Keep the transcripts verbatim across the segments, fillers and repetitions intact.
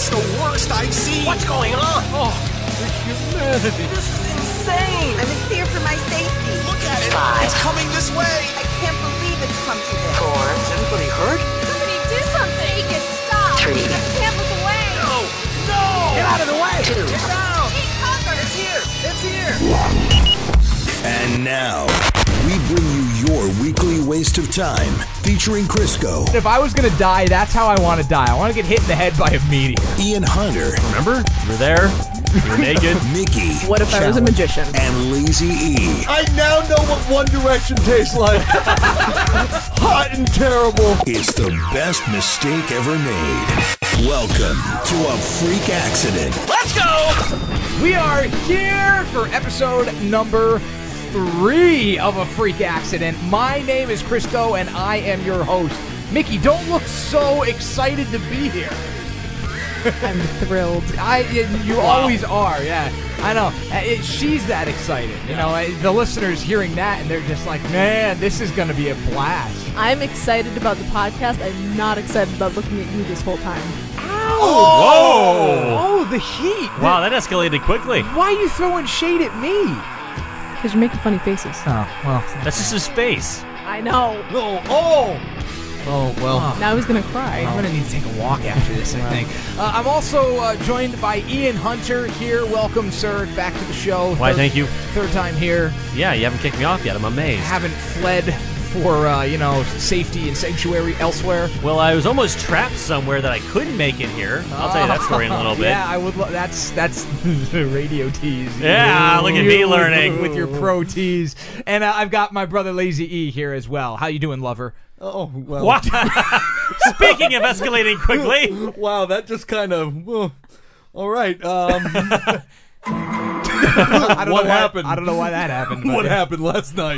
It's the worst I've seen. What's going on? Oh, the humanity. This is insane. I'm in fear for my safety. Look at it. Five. It's coming this way. I can't believe it's come to this. Four. Is anybody hurt? Somebody do something! Make it stop! Three. I can't look away! No! No! Get out of the way! Two. Get down! Take cover! It's here! It's here! And now, we bring you your weekly waste of time, featuring Crisco, If I was going to die, that's how I want to die. I want to get hit in the head by a meteor. Ian Hunter, Remember? You were there. You were naked. Mickey, What if I was a magician? and Lazy E. I now know what One Direction tastes like. Hot and terrible. It's the best mistake ever made. Welcome to A Freak Accident. Let's go! We are here for episode number three of A Freak Accident. My name is Crisco, and I am your host. Mickey, don't look so excited to be here. I'm thrilled. I, you always are, yeah. I know. It, she's that excited. You know, I- the listeners hearing that, and they're just like, man, this is going to be a blast. I'm excited about the podcast. I'm not excited about looking at you this whole time. Whoa! Oh, the heat. Wow, that escalated quickly. Why are you throwing shade at me? Because you're making funny faces. Oh, well. That's just his face. I know. Oh, oh. Oh, well. Now he's going to cry. I'm going to need to take a walk after this, I think. Uh, I'm also uh, joined by Ian Hunter here. Welcome, sir, back to the show. Why, Third- thank you. Third time here. Yeah, you haven't kicked me off yet. I'm amazed. Haven't fled for, uh, you know, safety and sanctuary elsewhere. Well, I was almost trapped somewhere that I couldn't make it here. I'll tell you that story in a little bit. Yeah, I would. Lo- that's that's the radio tease. Yeah, look at me You learning. with your pro tease. And uh, I've got my brother Lazy E here as well. How you doing, lover? Oh, well. What? Speaking of escalating quickly. Wow, that just kind of... Uh, all right. Um, I don't what know why, happened? I don't know why that happened. but what yeah. happened last night?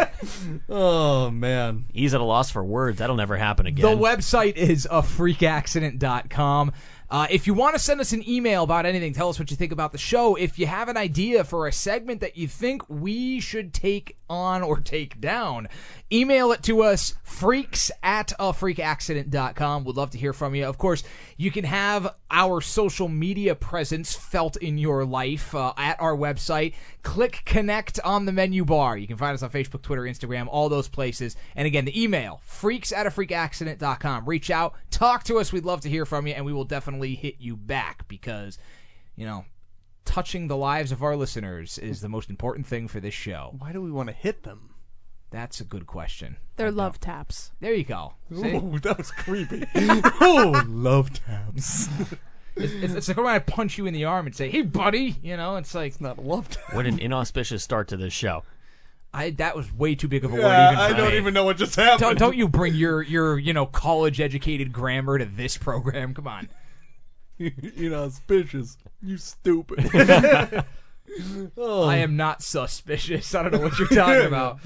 Oh, man. He's at a loss for words. That'll never happen again. The website is a freak accident dot com. Uh, if you want to send us an email about anything, tell us what you think about the show. If you have an idea for a segment that you think we should take on or take down, email it to us, freaks at a freak accident dot com. We'd love to hear from you. Of course, you can have our social media presence felt in your life uh, at our website. Click connect on the menu bar. You can find us on Facebook, Twitter, Instagram, all those places. And again, the email, freaks at a freak accident dot com. Reach out, talk to us. We'd love to hear from you, and we will definitely hit you back because, you know, touching the lives of our listeners is the most important thing for this show. Why do we want to hit them? That's a good question. They're love taps. There you go. See? Ooh, that was creepy. Oh, love tabs. It's, it's, it's like when I punch you in the arm and say, hey, buddy. You know, it's like, It's not a love tab. What an inauspicious start to this show. I that was way too big of a word Yeah, even for I don't me. even know what just happened. Don't, don't you bring your, your, you know, college-educated grammar to this program. Come on. You're not suspicious. You stupid. Oh. I am not suspicious. I don't know what you're talking about.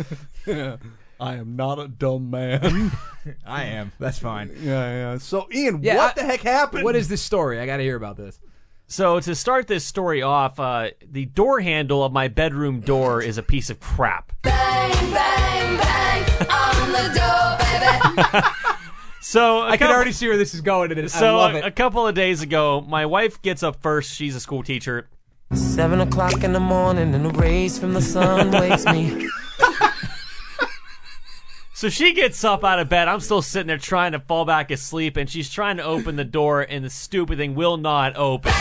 I am not a dumb man. I am. That's fine. Yeah, yeah. So, Ian, Yeah, what I- the heck happened? What is this story? I got to hear about this. So to start this story off, uh, the door handle of my bedroom door is a piece of crap. Bang, bang, bang on the door, baby! So a I can couple- already see where this is going, and it, So I love a, it. a couple of days ago, my wife gets up first. She's a school teacher. Seven o'clock in the morning and the rays from the sun wakes me. So she gets up out of bed. I'm still sitting there trying to fall back asleep, and she's trying to open the door, and the stupid thing will not open.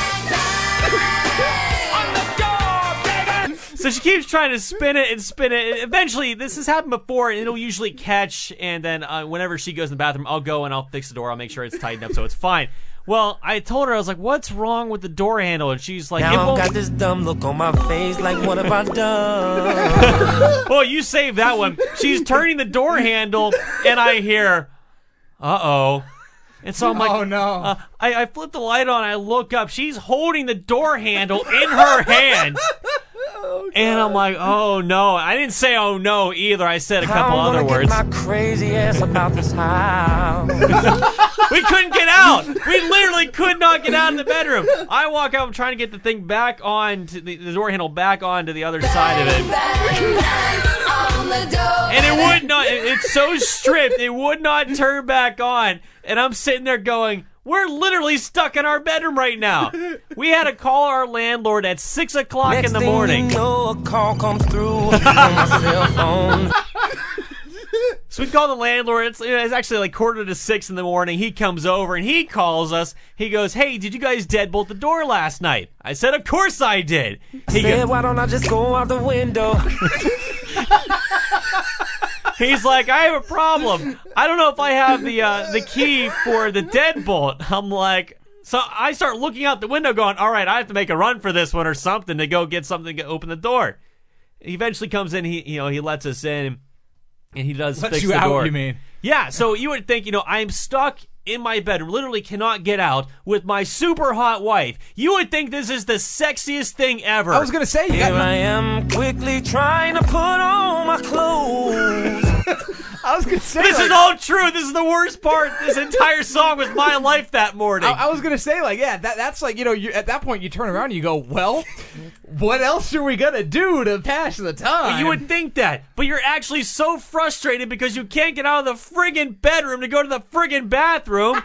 So she keeps trying to spin it and spin it. Eventually, this has happened before, and it'll usually catch, and then uh, whenever she goes in the bathroom, I'll go and I'll fix the door. I'll make sure it's tightened up so it's fine. Well, I told her, I was like, what's wrong with the door handle? And she's like, it Now I've won't... got this dumb look on my face, like what have I done? Well, you saved that one. She's turning the door handle, and I hear, uh-oh. And so I'm like, Oh, no. Uh, I, I flip the light on, I look up. She's holding the door handle in her hand. And I'm like, oh, no. I didn't say oh, no, either. I said a couple I'm other gonna words. get my crazy ass about this house. We couldn't get out. We literally could not get out of the bedroom. I walk out, I'm trying to get the thing back on, to the, the door handle back onto the other side of it. Bang, bang on the door, And it would not, it, it's so stripped, it would not turn back on. And I'm sitting there going, We're literally stuck in our bedroom right now. We had to call our landlord at six o'clock Next in the thing morning. You know, a call comes through on my cell phone. So we call the landlord. It's, it's actually like quarter to six in the morning. He comes over and he calls us. He goes, "Hey, did you guys deadbolt the door last night?" I said, "Of course I did." He Said, goes, why don't I just go out the window? he's like, "I have a problem. I don't know if I have the uh, the key for the deadbolt." I'm like, so I start looking out the window, going, "All right, I have to make a run for this one or something to go get something to open the door." He eventually comes in. He you know he lets us in. And he does Lets fix you the out, door. you mean? Yeah, so you would think, you know, I'm stuck in my bedroom, literally cannot get out with my super hot wife. You would think this is the sexiest thing ever. I was going to say, you Here got I am quickly trying to put on my clothes. I was going to say, This like, is all true. This is the worst part. This entire song was my life that morning. I, I was going to say, like, yeah, that that's like, you know, you, at that point you turn around and you go, well, what else are we going to do to pass the time? You would think that, but you're actually so frustrated because you can't get out of the friggin' bedroom to go to the friggin' bathroom.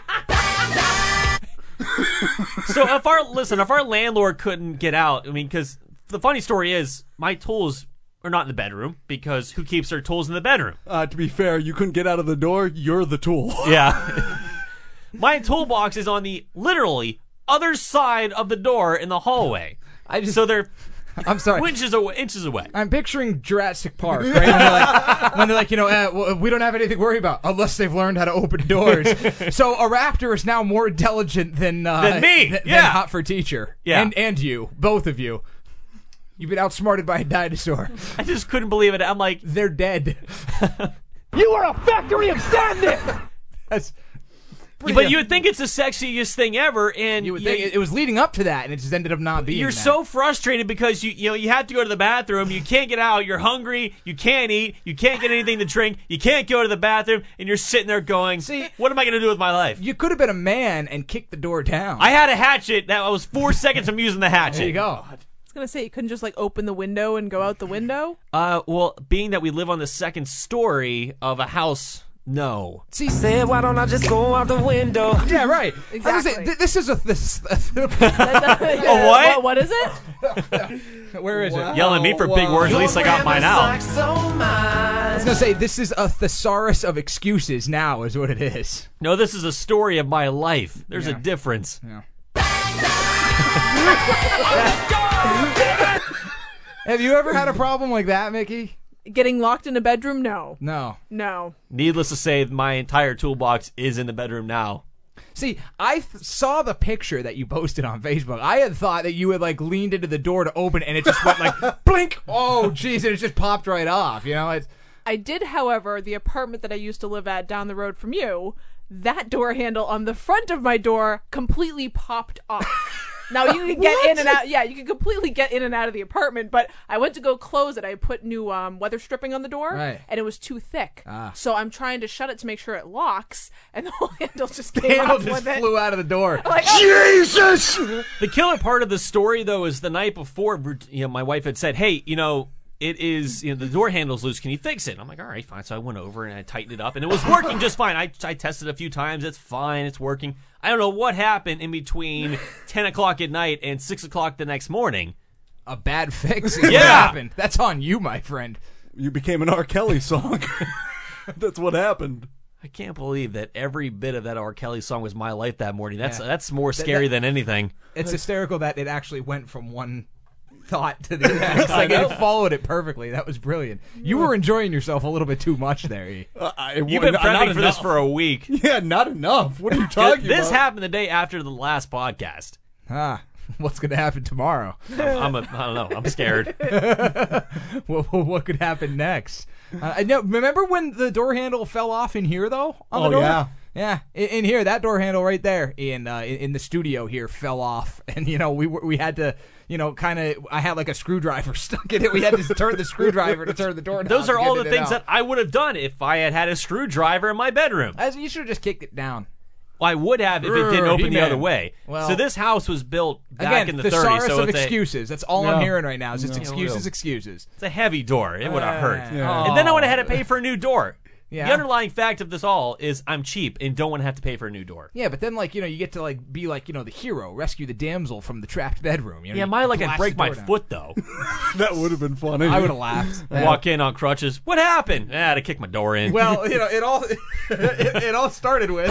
So if our, listen, if our landlord couldn't get out, I mean, because the funny story is, my tools are not in the bedroom, because who keeps their tools in the bedroom? Uh, to be fair, you couldn't get out of the door. You're the tool. Yeah. My toolbox is on the, literally, other side of the door in the hallway. I just, So they're I'm sorry. inches away. Inches away. I'm picturing Jurassic Park, right? When they're like, when they're like you know, uh, w- we don't have anything to worry about unless they've learned how to open doors. So a raptor is now more intelligent than uh, Than me, th- yeah. than Hot for Teacher, Yeah. and and you, both of you. You've been outsmarted by a dinosaur. I just couldn't believe it. I'm like, They're dead. You are a factory of sadness! That's. but you would think it's the sexiest thing ever, and You would you- think it, it was leading up to that, and it just ended up not being. You're that. so frustrated because you you know you have to go to the bathroom, you can't get out, you're hungry, you can't eat, you can't get anything to drink, you can't go to the bathroom, and you're sitting there going, See, what am I going to do with my life? You could have been a man and kicked the door down. I had a hatchet. That was four seconds from using the hatchet. There you go. I was gonna say you couldn't just like open the window and go out the window. Uh, well, being that we live on the second story of a house, no. She said, why don't I just go out the window? Yeah, right. I was gonna say, Exactly. th- this is a this. A what? What is it? Where is it? Yelling at me for big words. At least I got mine out. I was gonna say this is a thesaurus of excuses. Now is what it is. No, this is a story of my life. There's Yeah. a difference. Yeah. Have you ever had a problem like that, Mickey? Getting locked in a bedroom? No, No. no. Needless to say, my entire toolbox is in the bedroom now. See, I th- saw the picture that you posted on Facebook. I had thought that you had like leaned into the door to open it, and it just went like blink. Oh, jeez, and it just popped right off. You know, it's I did, however, the apartment that I used to live at down the road from you, that door handle on the front of my door completely popped off. Now you can get in and out. Yeah, you can completely get in and out of the apartment. But I went to go close it. I put new um, weather stripping on the door, Right. and it was too thick. Ah. So I'm trying to shut it to make sure it locks, and the whole handle just the came handle off just with it. flew out of the door. I'm like, oh, Jesus! The killer part of the story, though, is the night before, you know, my wife had said, hey, you know, it is, you know, the door handle's loose. Can you fix it? I'm like, all right, fine. So I went over and I tightened it up, and it was working just fine. I, I tested a few times. It's fine. It's working. I don't know what happened in between ten o'clock at night and six o'clock the next morning. A bad fix. Is Yeah. what happened. That's on you, my friend. You became an R. Kelly song. That's what happened. I can't believe that every bit of that R. Kelly song was my life that morning. That's Yeah. that's more scary that- than anything. It's hysterical that it actually went from one thought to the next. Like it followed it perfectly. That was brilliant. You were enjoying yourself a little bit too much there. E. Uh, I, You've been not prepping for this enough. for a week. Yeah, not enough. What are you talking This about? happened the day after the last podcast. Ah, what's going to happen tomorrow? I'm a, I don't know. I'm scared. what, what could happen next? Uh, I know. Remember when the door handle fell off in here, though? On the Oh, door? yeah. Yeah, in, in here, that door handle right there in uh, in, in the studio here fell off, and you know we were, we had to, you know, kind of. I had like a screwdriver stuck in it. We had to turn the screwdriver to turn the door. Those are all the things that I would have done if I had had a screwdriver in my bedroom. As you should have just kicked it down. Well, I would have if it didn't Grr, open the He-Man. other way. Well- so this house was built back Again, in the thesaurus thirties, so of it's a, excuses. That's all No. I'm hearing right now. Is just No. excuses, Real. excuses. it's a heavy door. It would have hurt. Yeah. And then I would have had to pay for a new door. Yeah. The underlying fact of this all is I'm cheap and don't want to have to pay for a new door. Yeah, but then like you know you get to like be like you know the hero, rescue the damsel from the trapped bedroom. You know, Yeah, you my like I'd blast break the my door down. foot though. That would have been funny. I would have laughed. Walk in on crutches. What happened? Ah, to kick my door in. Well, you know, it all it, it all started with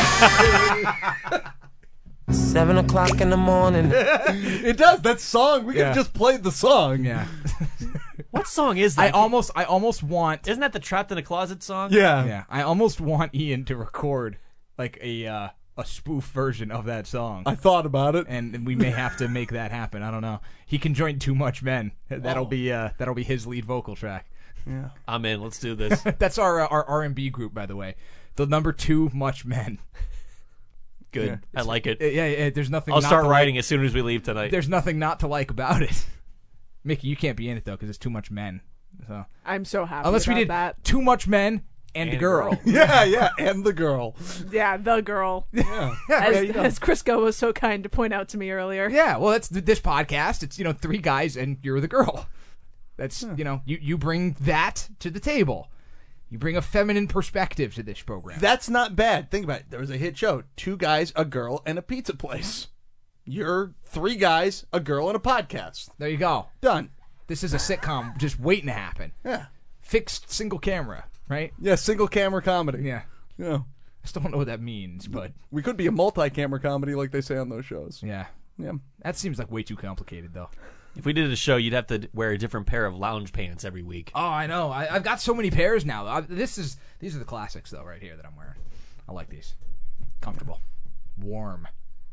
Seven o'clock in the morning. It does. That song. We could Yeah. have just played the song. yeah. what song is that? I almost I almost want Isn't that the Trapped in a Closet song? Yeah. yeah I almost want Ian to record like a uh, a spoof version of that song. I thought about it. and we may have to make that happen. I don't know. He can join Too Much Men. That'll Oh. be uh, that'll be his lead vocal track. Yeah. I'm in. Let's do this. That's our uh, our R and B group, by the way. The number Too Much Men. Good. Yeah. I like it. Uh, Yeah, yeah. There's nothing. I'll not start to writing Like. as soon as we leave tonight. There's nothing not to like about it. Mickey, you can't be in it though because it's too much men. So I'm so happy unless we about did that. Too Much Men and, And a girl. girl. Yeah, yeah. And the girl. Yeah, the girl. Yeah. As, there you go. as Crisco was so kind to point out to me earlier. Yeah, well, that's th- this podcast. It's you know three guys and you're the girl. That's you know you you bring that to the table. You bring a feminine perspective to this program. That's not bad. Think about it. There was a hit show. Two guys, a girl, and a pizza place. You're three guys, a girl, and a podcast. There you go. Done. This is a sitcom just waiting to happen. Yeah. Fixed single camera, right? Yeah, single camera comedy. Yeah. Yeah. I still don't know what that means, but We could be a multi-camera comedy like they say on those shows. yeah. Yeah. That seems like way too complicated, though. If we did a show, you'd have to wear a different pair of lounge pants every week. Oh, I know. I, I've got so many pairs now. I, this is these are the classics, though, right here that I'm wearing. I like these. Comfortable, warm.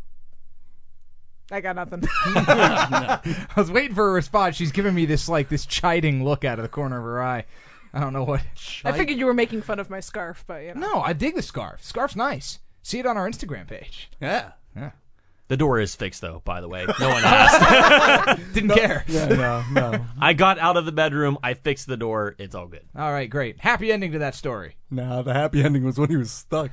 I got nothing. I was waiting for a response. She's giving me this like this chiding look out of the corner of her eye. I don't know what. I figured you were making fun of my scarf, but you know. No, I dig the scarf. Scarf's nice. See it on our Instagram page. Yeah. Yeah. The door is fixed, though, by the way. No one asked. Didn't care. Yeah, no, no. I got out of the bedroom. I fixed the door. It's all good. All right, great. Happy ending to that story. No, the happy ending was when he was stuck.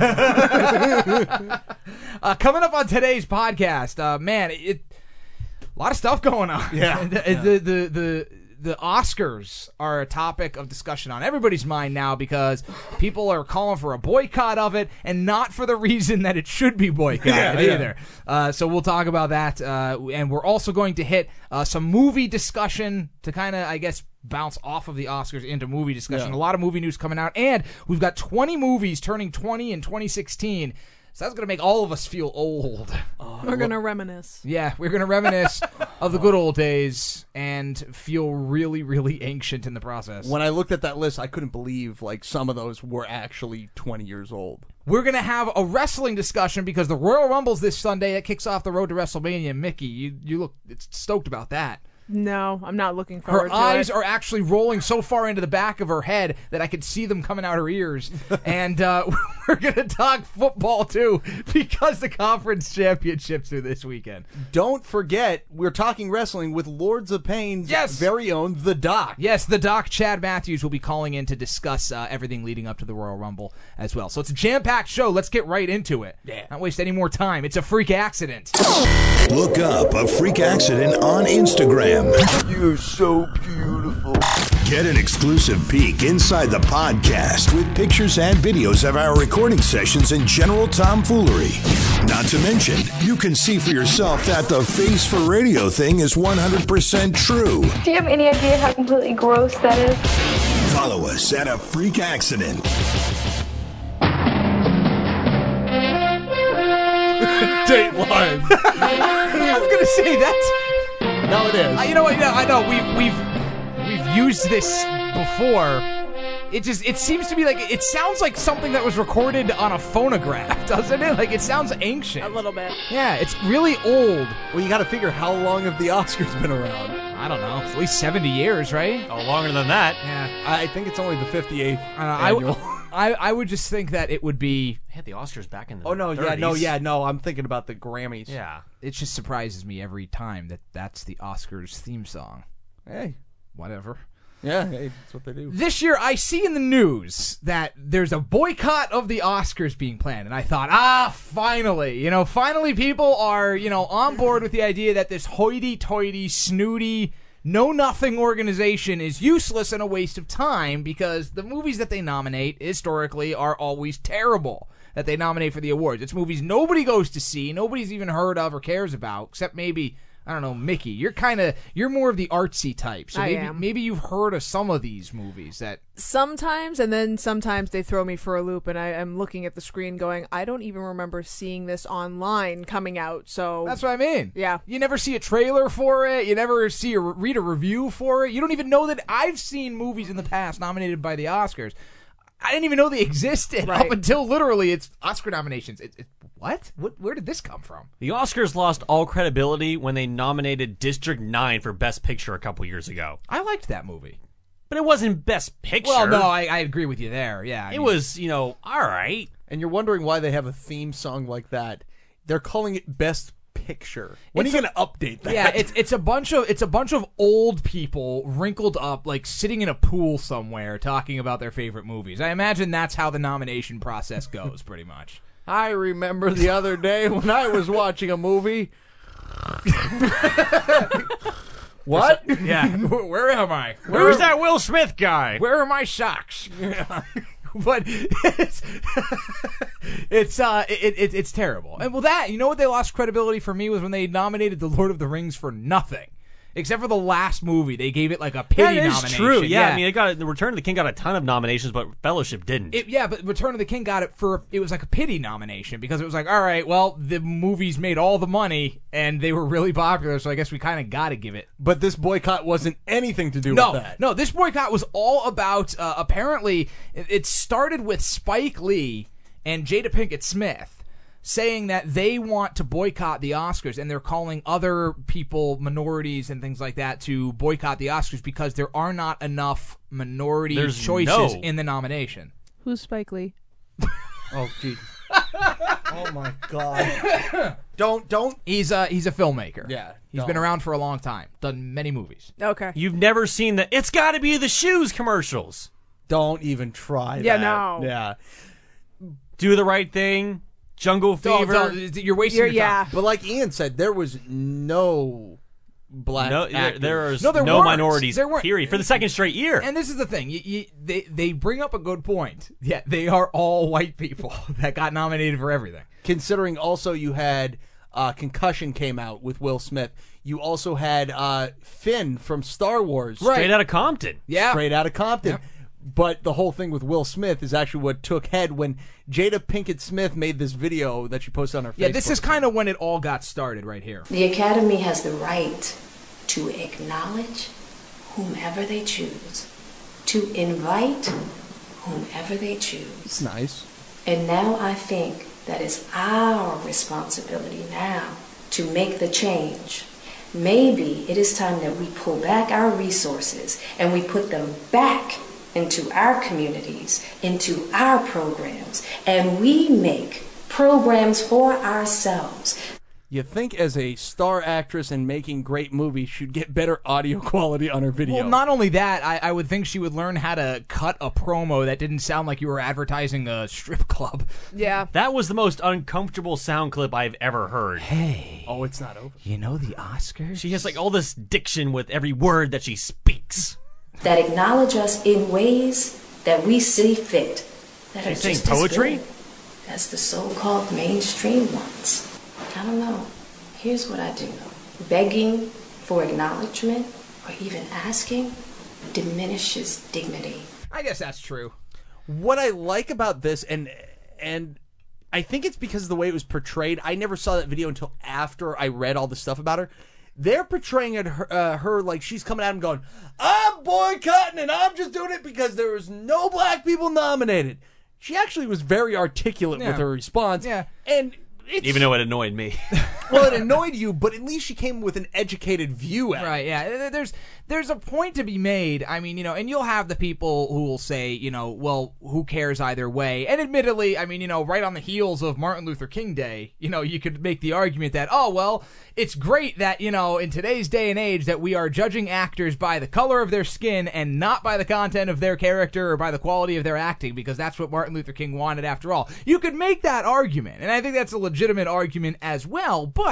Uh, coming up on today's podcast, uh, man, it a lot of stuff going on. Yeah. the, Yeah. the the the the Oscars are a topic of discussion on everybody's mind now because people are calling for a boycott of it, and not for the reason that it should be boycotted Yeah, yeah. either. Uh, so we'll talk about that, uh, and we're also going to hit uh, some movie discussion to kind of, I guess, bounce off of the Oscars into movie discussion. Yeah. A lot of movie news coming out, and we've got twenty movies turning twenty in twenty sixteen. So that's going to make all of us feel old. We're going to reminisce. Yeah, we're going to reminisce of the good old days and feel really, really ancient in the process. When I looked at that list, I couldn't believe like some of those were actually twenty years old. We're going to have a wrestling discussion because the Royal Rumble's this Sunday. That kicks off the road to WrestleMania. Mickey, you, you look stoked about that. No, I'm not looking forward Her to eyes it. are actually rolling so far into the back of her head that I could see them coming out her ears. And uh, we're going to talk football, too, because the conference championships are this weekend. Don't forget, we're talking wrestling with Lords of Pain's Yes. very own The Doc. Yes, the Doc, Chad Matthews, will be calling in to discuss uh, everything leading up to the Royal Rumble as well. So it's a jam-packed show. Let's get right into it. Yeah. Not waste any more time. It's a freak accident. Look up a freak accident on Instagram. You're so beautiful. Get an exclusive peek inside the podcast with pictures and videos of our recording sessions and general tomfoolery. Not to mention, you can see for yourself that the face for radio thing is one hundred percent true. Do you have any idea how completely gross that is? Follow us at A Freak Accident. Dateline. I was going to say that's... No, it is. Uh, you know what? Yeah, I know we've we've we've used this before. It just it seems to be like it sounds like something that was recorded on a phonograph, doesn't it? Like it sounds ancient. A little bit. Yeah, it's really old. Well, you got to figure how long have the Oscars been around? I don't know, at least seventy years, right? Oh, longer than that. Yeah. I think it's only the fifty-eighth Uh, I, annual. I I would just think that it would be. They had the Oscars back in the oh no, yeah, no, thirties. yeah, no. I'm thinking about the Grammys. Yeah. It just surprises me every time that that's the Oscars theme song. Hey, Whatever. yeah, hey, that's what they do. This year, I see in the news that there's a boycott of the Oscars being planned, and I thought, ah, finally, you know, finally people are, you know, on board with the idea that this hoity-toity, snooty, know-nothing organization is useless and a waste of time because the movies that they nominate historically are always terrible that they nominate for the awards. It's movies nobody goes to see, nobody's even heard of or cares about, except maybe, I don't know, Mickey. You're kind of, you're more of the artsy type, so I maybe, am. maybe you've heard of some of these movies that... Sometimes, and then sometimes they throw me for a loop, and I am looking at the screen going, I don't even remember seeing this online coming out, so... That's what I mean. Yeah. You never see a trailer for it. You never see a, read a review for it. You don't even know that I've seen movies in the past nominated by the Oscars. I didn't even know they existed Right. up until literally it's Oscar nominations. It, it, what? what? Where did this come from? The Oscars lost all credibility when they nominated District nine for Best Picture a couple years ago. I liked that movie. But it wasn't Best Picture. Well, no, I, I agree with you there. Yeah, I It mean- was, you know, all right. And you're wondering why they have a theme song like that. They're calling it Best Picture. When It's are you a- going to update that? Yeah, it's it's a bunch of it's a bunch of old people wrinkled up, like sitting in a pool somewhere, talking about their favorite movies. I imagine that's how the nomination process goes, pretty much. I remember the other day when I was watching a movie. What? Yeah, where am I? Where, Who's that Will Smith guy? Where are my socks? But it's it's uh it, it it's terrible. And well, that you know what they lost credibility for me was when they nominated The Lord of the Rings for nothing, except for the last movie. They gave it like a pity That is nomination. true. Yeah, I mean, it got the Return of the King got a ton of nominations, but Fellowship didn't. It, yeah, but Return of the King got it for, it was like a pity nomination because it was like, all right, well, the movies made all the money and they were really popular, so I guess we kind of got to give it. But this boycott wasn't anything to do No, with that. no, this boycott was all about, uh, apparently, it, it started with Spike Lee and Jada Pinkett Smith saying that they want to boycott the Oscars, and they're calling other people, minorities and things like that, to boycott the Oscars because there are not enough minority There's choices no- in the nomination. Who's Spike Lee? Oh, gee. Oh, my God. Don't, don't. He's a, he's a filmmaker. Yeah. He's don't. been around for a long time, done many movies. Okay. You've never seen the It's Gotta Be the Shoes commercials. Don't even try Yeah, that. no. Yeah. Do the Right Thing, Jungle Don't- Fever. don't- you're wasting You're, your yeah. time. But like Ian said, there was no black No, there, actors. there is No, no, there weren't. minorities, There weren't. period, for the second straight year. And this is the thing. You, you, they, they bring up a good point. Yeah, they are all white people that got nominated for everything. Considering also you had uh, Concussion came out with Will Smith. You also had uh, Finn from Star Wars. Straight out of Compton. Yeah. Straight out of Compton. Yep. But the whole thing with Will Smith is actually what took head when Jada Pinkett Smith made this video that she posted on her Facebook. Yeah, this is kind of when it all got started right here. The Academy has the right to acknowledge whomever they choose, to invite whomever they choose. It's nice. And now I think that it's our responsibility now to make the change. Maybe it is time that we pull back our resources and we put them back into our communities, into our programs, and we make programs for ourselves. You think as a star actress and making great movies should get better audio quality on her video. Well, not only that, I, I would think she would learn how to cut a promo that didn't sound like you were advertising a strip club. Yeah. That was the most uncomfortable sound clip I've ever heard. Hey, Oh, it's not over. you know the Oscars? She has like all this diction with every word that she speaks. That acknowledge us in ways that we see fit, that are She's saying just as poetry? good as the so-called mainstream ones. I don't know. Here's what I do know. Begging for acknowledgement or even asking diminishes dignity. I guess that's true. What I like about this, and and I think it's because of the way it was portrayed. I never saw that video until after I read all the stuff about her. They're portraying it, her, uh, her like she's coming out and going, I'm boycotting and I'm just doing it because there was no black people nominated. She actually was very articulate Yeah. with her response. Yeah. And it's, Even though it annoyed me. well, it annoyed you, but at least she came with an educated view at it. Right, yeah. There's there's a point to be made. I mean, you know, and you'll have the people who will say, you know, well, who cares either way? And admittedly, I mean, you know, right on the heels of Martin Luther King Day, you know, you could make the argument that, oh, well, it's great that, you know, in today's day and age that we are judging actors by the color of their skin and not by the content of their character or by the quality of their acting, because that's what Martin Luther King wanted after all. You could make that argument, and I think that's a legitimate argument as well, but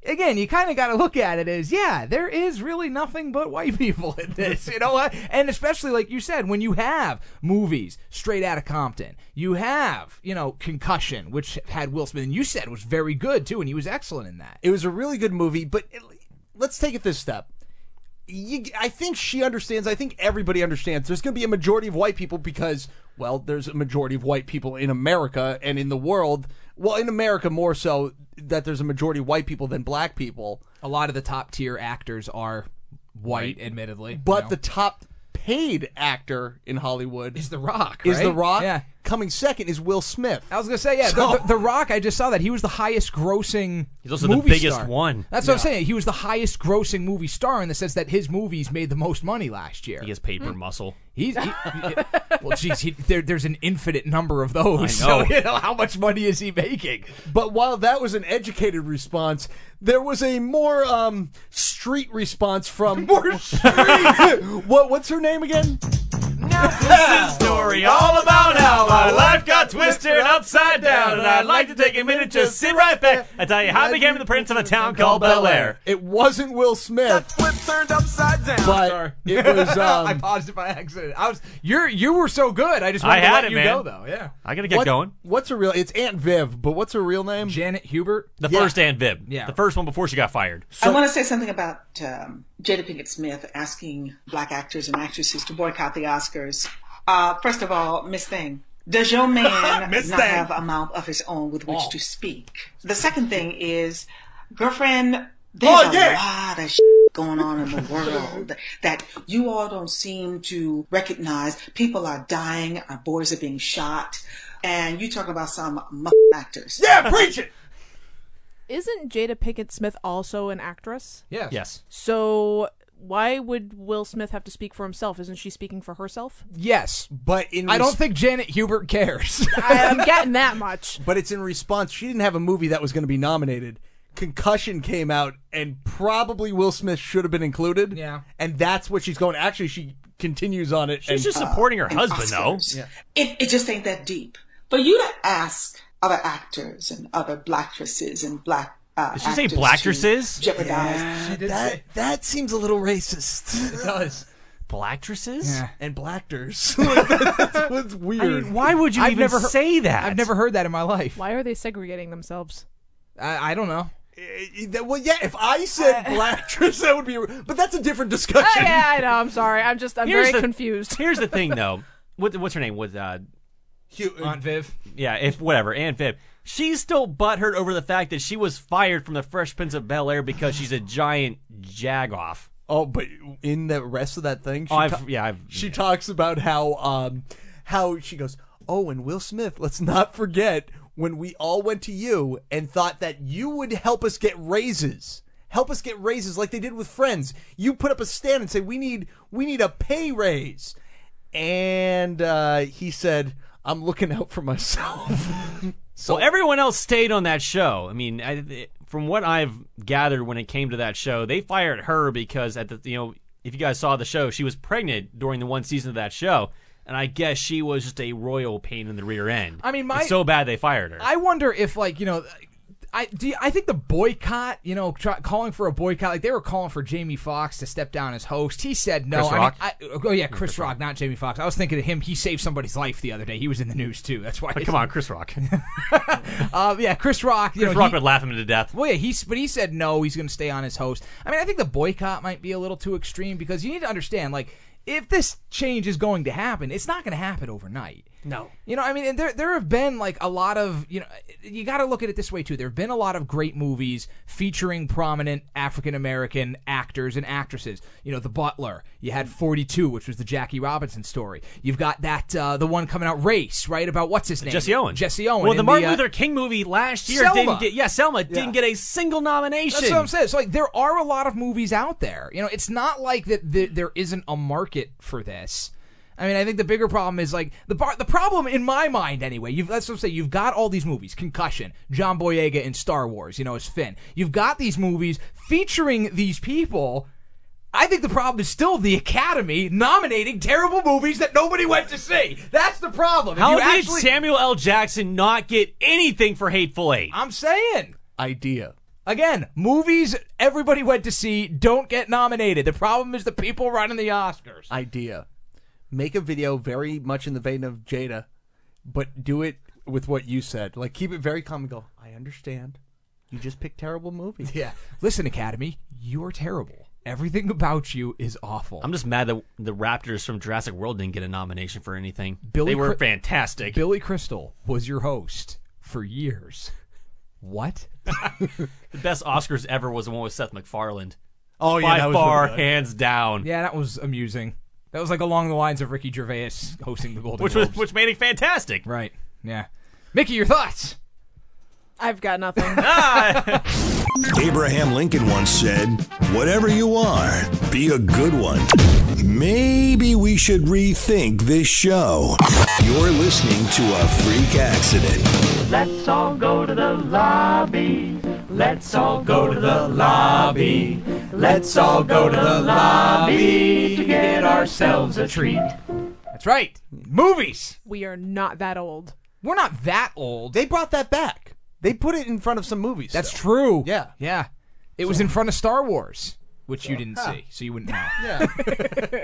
again, you kind of got to look at it as, yeah, there is really nothing but white people in this, you know what? And especially, like you said, when you have movies Straight Outta Compton, you have, you know, Concussion, which had Will Smith, and you said was very good, too, and he was excellent in that. It was a really good movie, but it, let's take it this step. You, I think she understands, I think everybody understands, there's going to be a majority of white people because, well, there's a majority of white people in America and in the world. Well, in America more so that there's a majority of white people than black people. A lot of the top tier actors are white, right. admittedly. But you know? the top paid actor in Hollywood is The Rock, Is right? The Rock. Yeah. Coming second is Will Smith. I was going to say, yeah, So- the, the, the Rock, I just saw that. He was the highest grossing He's also movie the biggest star. one. That's what I'm saying. He was the highest grossing movie star in the sense that his movies made the most money last year. He gets paid per muscle. He's he, he- well, geez, he, there, there's an infinite number of those. I know. So, you know, how much money is he making? But while that was an educated response, there was a more um, street response from more street. what what's her name again? This is a story all about how my life got twisted upside down, and I'd like to take a minute to sit right back and tell you how I became the prince of a town called Bel Air. It wasn't Will Smith, Flip turned upside down. but it was. I Um, paused it by accident. I was you're you were so good. I just wanted I to had let it, you man. go though. Yeah. I gotta get what- going. What's her real? It's Aunt Viv, but what's her real name? Janet Hubert. The Yeah. first Aunt Viv. Yeah. The first one before she got fired. I want to say something about um, Jada Pinkett Smith asking black actors and actresses to boycott the Oscars. Uh, first of all, Miss Thing, does your man Miss not Thing. have a mouth of his own with which Oh. to speak? The second thing is, girlfriend, there's Oh, a yeah. lot of shit going on in the world that you all don't seem to recognize. People are dying, our boys are being shot, and you talk about some muck actors. Yeah, preach it. Isn't Jada Pinkett Smith also an actress? Yes. Yes. So why would Will Smith have to speak for himself? Isn't she speaking for herself? Yes. But in I don't res- think Janet Hubert cares. I, I'm getting that much. But it's in response. She didn't have a movie that was going to be nominated. Concussion came out, and probably Will Smith should have been included. Yeah. And that's what she's going. Actually, she continues on it. She's and, just supporting her and husband, though. Oscars. Yeah. It, it just ain't that deep. For you to ask other actors and other blackstresses and black uh, Did she say actors to blacktresses? jeopardize. that that seems a little racist. It does. Blacktresses? Yeah. And blactors. that's what's weird. I mean, why would you I've even never heard- say that? I've never heard that in my life. Why are they segregating themselves? I, I don't know. Eh, that- well, yeah. If I said blacktors, that would be. But that's a different discussion. Oh, yeah, I know. I'm sorry. I'm just I'm Here's very the- confused. Here's the thing, though. What, what's her name? Was uh, Hugh- Aunt Viv. yeah, if whatever, Aunt Viv. She's still butthurt over the fact that she was fired from the Fresh Prince of Bel Air because she's a giant jagoff. Oh, but in the rest of that thing, she Oh, I've, ta- yeah, I've, she talks about how um how she goes, oh, and Will Smith, let's not forget when we all went to you and thought that you would help us get raises. Help us get raises like they did with Friends. You put up a stand and say, we need we need a pay raise. And uh, he said, I'm looking out for myself. So everyone else stayed on that show. I mean, I, from what I've gathered when it came to that show, they fired her because at the you know, if you guys saw the show, she was pregnant during the one season of that show, and I guess she was just a royal pain in the rear end. I mean, my- It's so bad they fired her. I wonder if, like, you know, I do. You, I think the boycott, you know, try, calling for a boycott, like they were calling for Jamie Foxx to step down as host. He said no. Chris I Rock? Mean, I, oh yeah, Chris, Chris Rock, Rock, not Jamie Foxx. I was thinking of him. He saved somebody's life the other day. He was in the news too. That's why. But come on, Chris Rock. uh, yeah, Chris Rock. You Chris know, Rock he, would laugh him to death. Well, yeah, he's but he said no. He's going to stay on as host. I mean, I think the boycott might be a little too extreme because you need to understand, like, if this change is going to happen, it's not going to happen overnight. No. You know, I mean, and there there have been like a lot of, you know, you got to look at it this way too. There have been a lot of great movies featuring prominent African American actors and actresses. You know, The Butler. You had forty-two, which was the Jackie Robinson story. You've got that uh, the one coming out, Race, right? About what's his name? Jesse Owens. Jesse Owens. Well, the in Martin uh, Luther King movie last year Selma. didn't get. Yeah, Selma Yeah. didn't get a single nomination. That's what I'm saying. So, like, there are a lot of movies out there. You know, it's not like that th- there isn't a market for this. I mean, I think the bigger problem is, like, the bar- the problem in my mind, anyway, you've, that's what I'm saying, you've got all these movies, Concussion, John Boyega in Star Wars, you know, as Finn. You've got these movies featuring these people. I think the problem is still the Academy nominating terrible movies that nobody went to see. That's the problem. If How you did actually, Samuel L. Jackson not get anything for Hateful Eight? I'm saying. Idea. Again, movies everybody went to see don't get nominated. The problem is the people running the Oscars. Idea. Make a video very much in the vein of Jada, but do it with what you said. Like, keep it very calm and go, I understand. You just picked terrible movies. Yeah. Listen, Academy, you're terrible. Everything about you is awful. I'm just mad that the Raptors from Jurassic World didn't get a nomination for anything. Billy they were Cri- fantastic. Billy Crystal was your host for years. What? The best Oscars ever was the one with Seth MacFarlane. Oh, yeah, By that was far, really good. hands down. Yeah, that was amusing. That was like along the lines of Ricky Gervais hosting the Golden Which was Globes. which made it fantastic. Right. Yeah. Mickey, your thoughts? I've got nothing. Abraham Lincoln once said, whatever you are, be a good one. Maybe we should rethink this show. You're listening to A Freak Accident. Let's all go to the lobby. Let's all go to the lobby. Let's all go to the lobby to get ourselves a treat. That's right. Movies. We are not that old. We're not that old. They brought that back. They put it in front of some movies. That's still. true. Yeah. Yeah. It was in front of Star Wars, which you didn't Huh. see, so you wouldn't know. Yeah.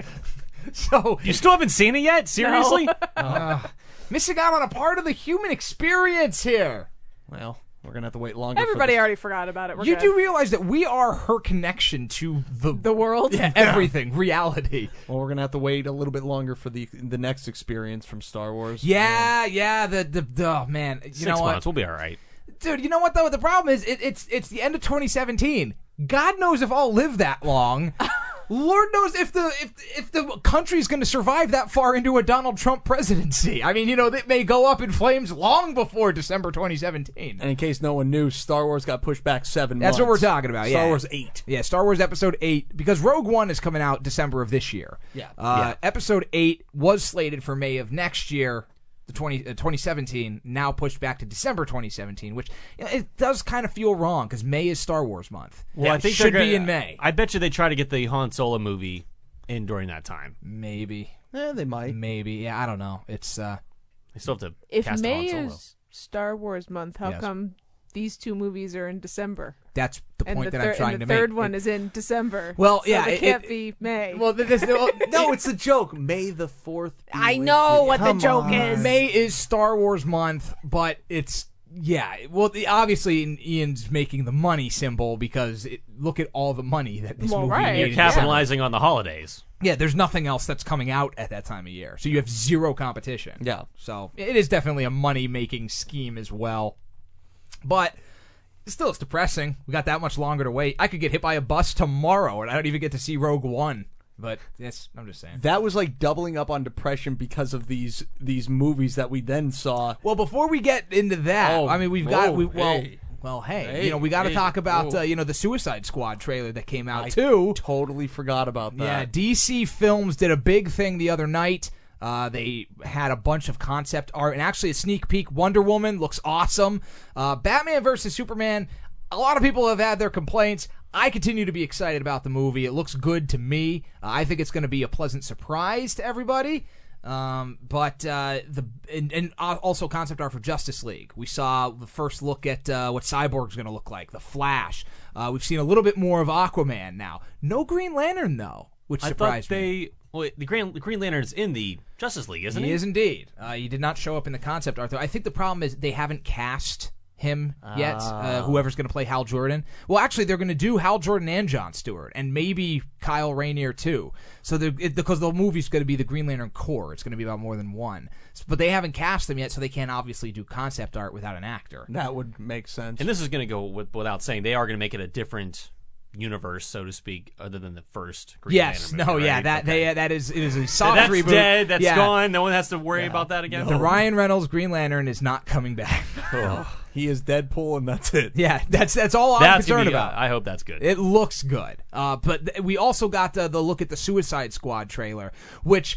So You still haven't seen it yet? Seriously? uh, missing out on a part of the human experience here. Well, we're going to have to wait longer. Everybody for this. already forgot about it. We're you good. do realize that we are her connection to the the world. yeah, everything, reality. Well, we're going to have to wait a little bit longer for the the next experience from Star Wars. Yeah, yeah. The the, the oh, man. You Six know what? months. We'll be all right. Dude, you know what though? The problem is it, it's it's the end of twenty seventeen. God knows if I'll live that long. Lord knows if the if if the country's going to survive that far into a Donald Trump presidency. I mean, you know, it may go up in flames long before December twenty seventeen. And in case no one knew, Star Wars got pushed back seven That's months. what we're talking about. Star yeah. Wars eight. Yeah, Star Wars Episode eight, because Rogue One is coming out December of this year. Yeah. Uh, Yeah. Episode eight was slated for May of next year, the twenty, uh, twenty seventeen, now pushed back to December twenty seventeen, which you know, it does kind of feel wrong because May is Star Wars month. Well, I It think should they're be gonna- in May. I bet you they try to get the Han Solo movie in during that time. Maybe. Eh, they might. Maybe. Yeah, I don't know. It's uh They still have to If cast May Han Solo. is Star Wars month, how Yes. come these two movies are in December? that's the And point the, that thir- I'm trying and the to third make. one It- is in December. Well, so yeah, it it- can't it- be May. well, this, No, it's a joke. May the fourth. be I with know you. what the Come joke on. is. May is Star Wars month, but it's yeah. Well, the, obviously Ian's making the money symbol because it, look at all the money that this Well, movie right. made. You're in December. capitalizing on the holidays. Yeah, there's nothing else that's coming out at that time of year, so you have zero competition. Yeah. So it is definitely a money-making scheme as well, but. Still, it's depressing. We got that much longer to wait. I could get hit by a bus tomorrow, and I don't even get to see Rogue One. But yes, I'm just saying. That was like doubling up on depression because of these these movies that we then saw. Well, before we get into that, Oh, I mean, we've got whoa, we well, hey. well, hey, Hey, you know, we got to hey, talk about whoa. uh, you know the Suicide Squad trailer that came out I too. Totally forgot about that. Yeah, D C Films did a big thing the other night. Uh, they had a bunch of concept art and actually a sneak peek. Wonder Woman looks awesome. Uh, Batman versus Superman. A lot of people have had their complaints. I continue to be excited about the movie. It looks good to me. Uh, I think it's going to be a pleasant surprise to everybody. Um, but uh, the and, and also concept art for Justice League. We saw the first look at uh, what Cyborg's going to look like. The Flash. Uh, we've seen a little bit more of Aquaman now. No Green Lantern though, which I thought surprised they. me. Well, the Green, the Green Lantern's in the Justice League, isn't he? He is indeed. Uh, he did not show up in the concept art though. I think the problem is they haven't cast him yet. Uh, whoever's going to play Hal Jordan. Well, actually, they're going to do Hal Jordan and Jon Stewart, and maybe Kyle Rayner too. So, it, because the movie's going to be the Green Lantern Corps, it's going to be about more than one. But they haven't cast them yet, so they can't obviously do concept art without an actor. That would make sense. And this is going to go with, without saying. They are going to make it a different universe, so to speak, other than the first Green Yes, Lantern movie, no, yeah, right? that Okay. they that is it is a soft That's reboot. dead. That's Yeah. gone. No one has to worry about that again. The Ryan Reynolds Green Lantern is not coming back. He is Deadpool, and that's it. Yeah, that's that's all I'm That's concerned gonna be, about. I hope that's good. It looks good. Uh, but th- we also got the, the look at the Suicide Squad trailer, which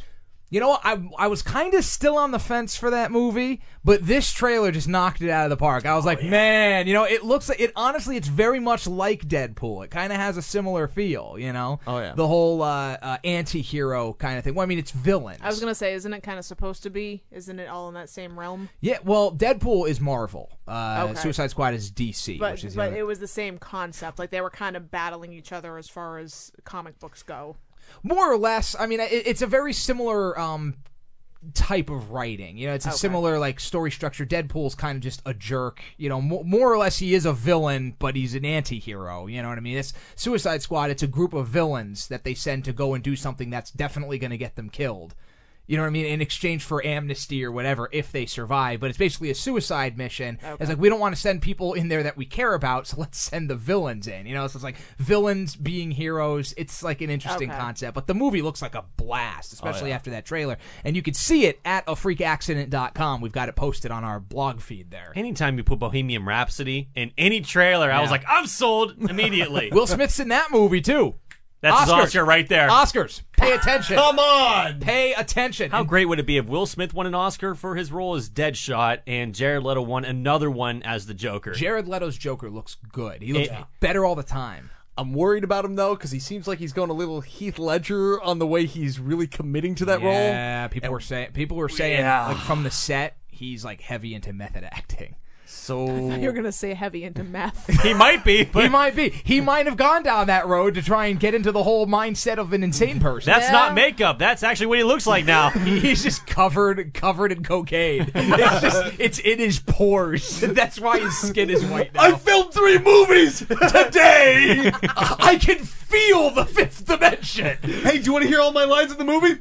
You know what? I I was kind of still on the fence for that movie, but this trailer just knocked it out of the park. I was like, man, you know, it looks like it. Honestly, it's very much like Deadpool. It kind of has a similar feel, you know. Oh yeah. The whole uh, uh, anti-hero kind of thing. Well, I mean, it's villains. I was gonna say, isn't it kind of supposed to be? Isn't it all in that same realm? Yeah. Well, Deadpool is Marvel. Uh, Okay. Suicide Squad is D C. But which is the but other- it was the same concept. Like they were kind of battling each other as far as comic books go. More or less. I mean, it, it's a very similar um, type of writing. You know, it's a Okay. similar like story structure. Deadpool's kind of just a jerk. You know, mo- more or less he is a villain, but he's an anti-hero. You know what I mean? It's Suicide Squad. It's a group of villains that they send to go and do something that's definitely going to get them killed. You know what I mean? In exchange for amnesty or whatever, if they survive. But it's basically a suicide mission. Okay. It's like, we don't want to send people in there that we care about, so let's send the villains in. You know, so it's like villains being heroes. It's like an interesting Okay. concept. But the movie looks like a blast, especially yeah. after that trailer. And you can see it at a freak accident dot com. We've got it posted on our blog feed there. Anytime you put Bohemian Rhapsody in any trailer, I was Yeah. like, I'm sold immediately. Will Smith's in that movie, too. That's his Oscars. Oscar right there. Oscars. Pay attention. Come on. Pay attention. How And great would it be if Will Smith won an Oscar for his role as Deadshot and Jared Leto won another one as the Joker? Jared Leto's Joker looks good. He looks Yeah. better all the time. I'm worried about him though because he seems like he's going a little Heath Ledger on the way he's really committing to that role. Yeah, people were saying people were saying Yeah. like from the set he's like heavy into method acting. So You're gonna say heavy into meth. He might be, but He might be. He might have gone down that road to try and get into the whole mindset of an insane person. that's Yeah. not makeup. That's actually what he looks like now. He's just covered covered in cocaine. It's just it's in his pores. That's why his skin is white now. I filmed three movies today. I can feel the fifth dimension. Hey, do you want to hear all my lines in the movie?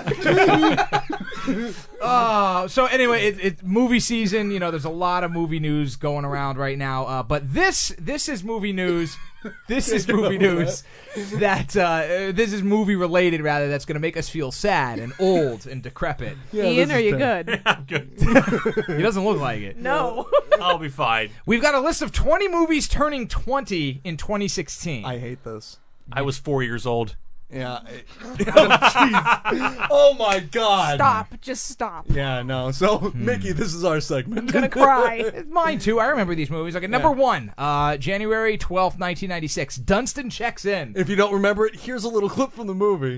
Uh, so anyway, it, it's movie season. You know, there's a lot of movie news going around right now. Uh, but this this is movie news. This is movie news that uh, this is movie related rather. That's going to make us feel sad and old and decrepit. Ian, are you good? I'm good. He doesn't look like it. No. I'll be fine. We've got a list of twenty movies turning twenty in twenty sixteen. I hate this. I was four years old. Yeah. Oh, jeez. Oh my God. Stop. Just stop. Yeah, no. So, Mickey, this is our segment. I'm gonna cry. It's mine too. I remember these movies. Okay, number one, uh, January twelfth, nineteen ninety-six. Dunstan checks in. If you don't remember it, here's a little clip from the movie.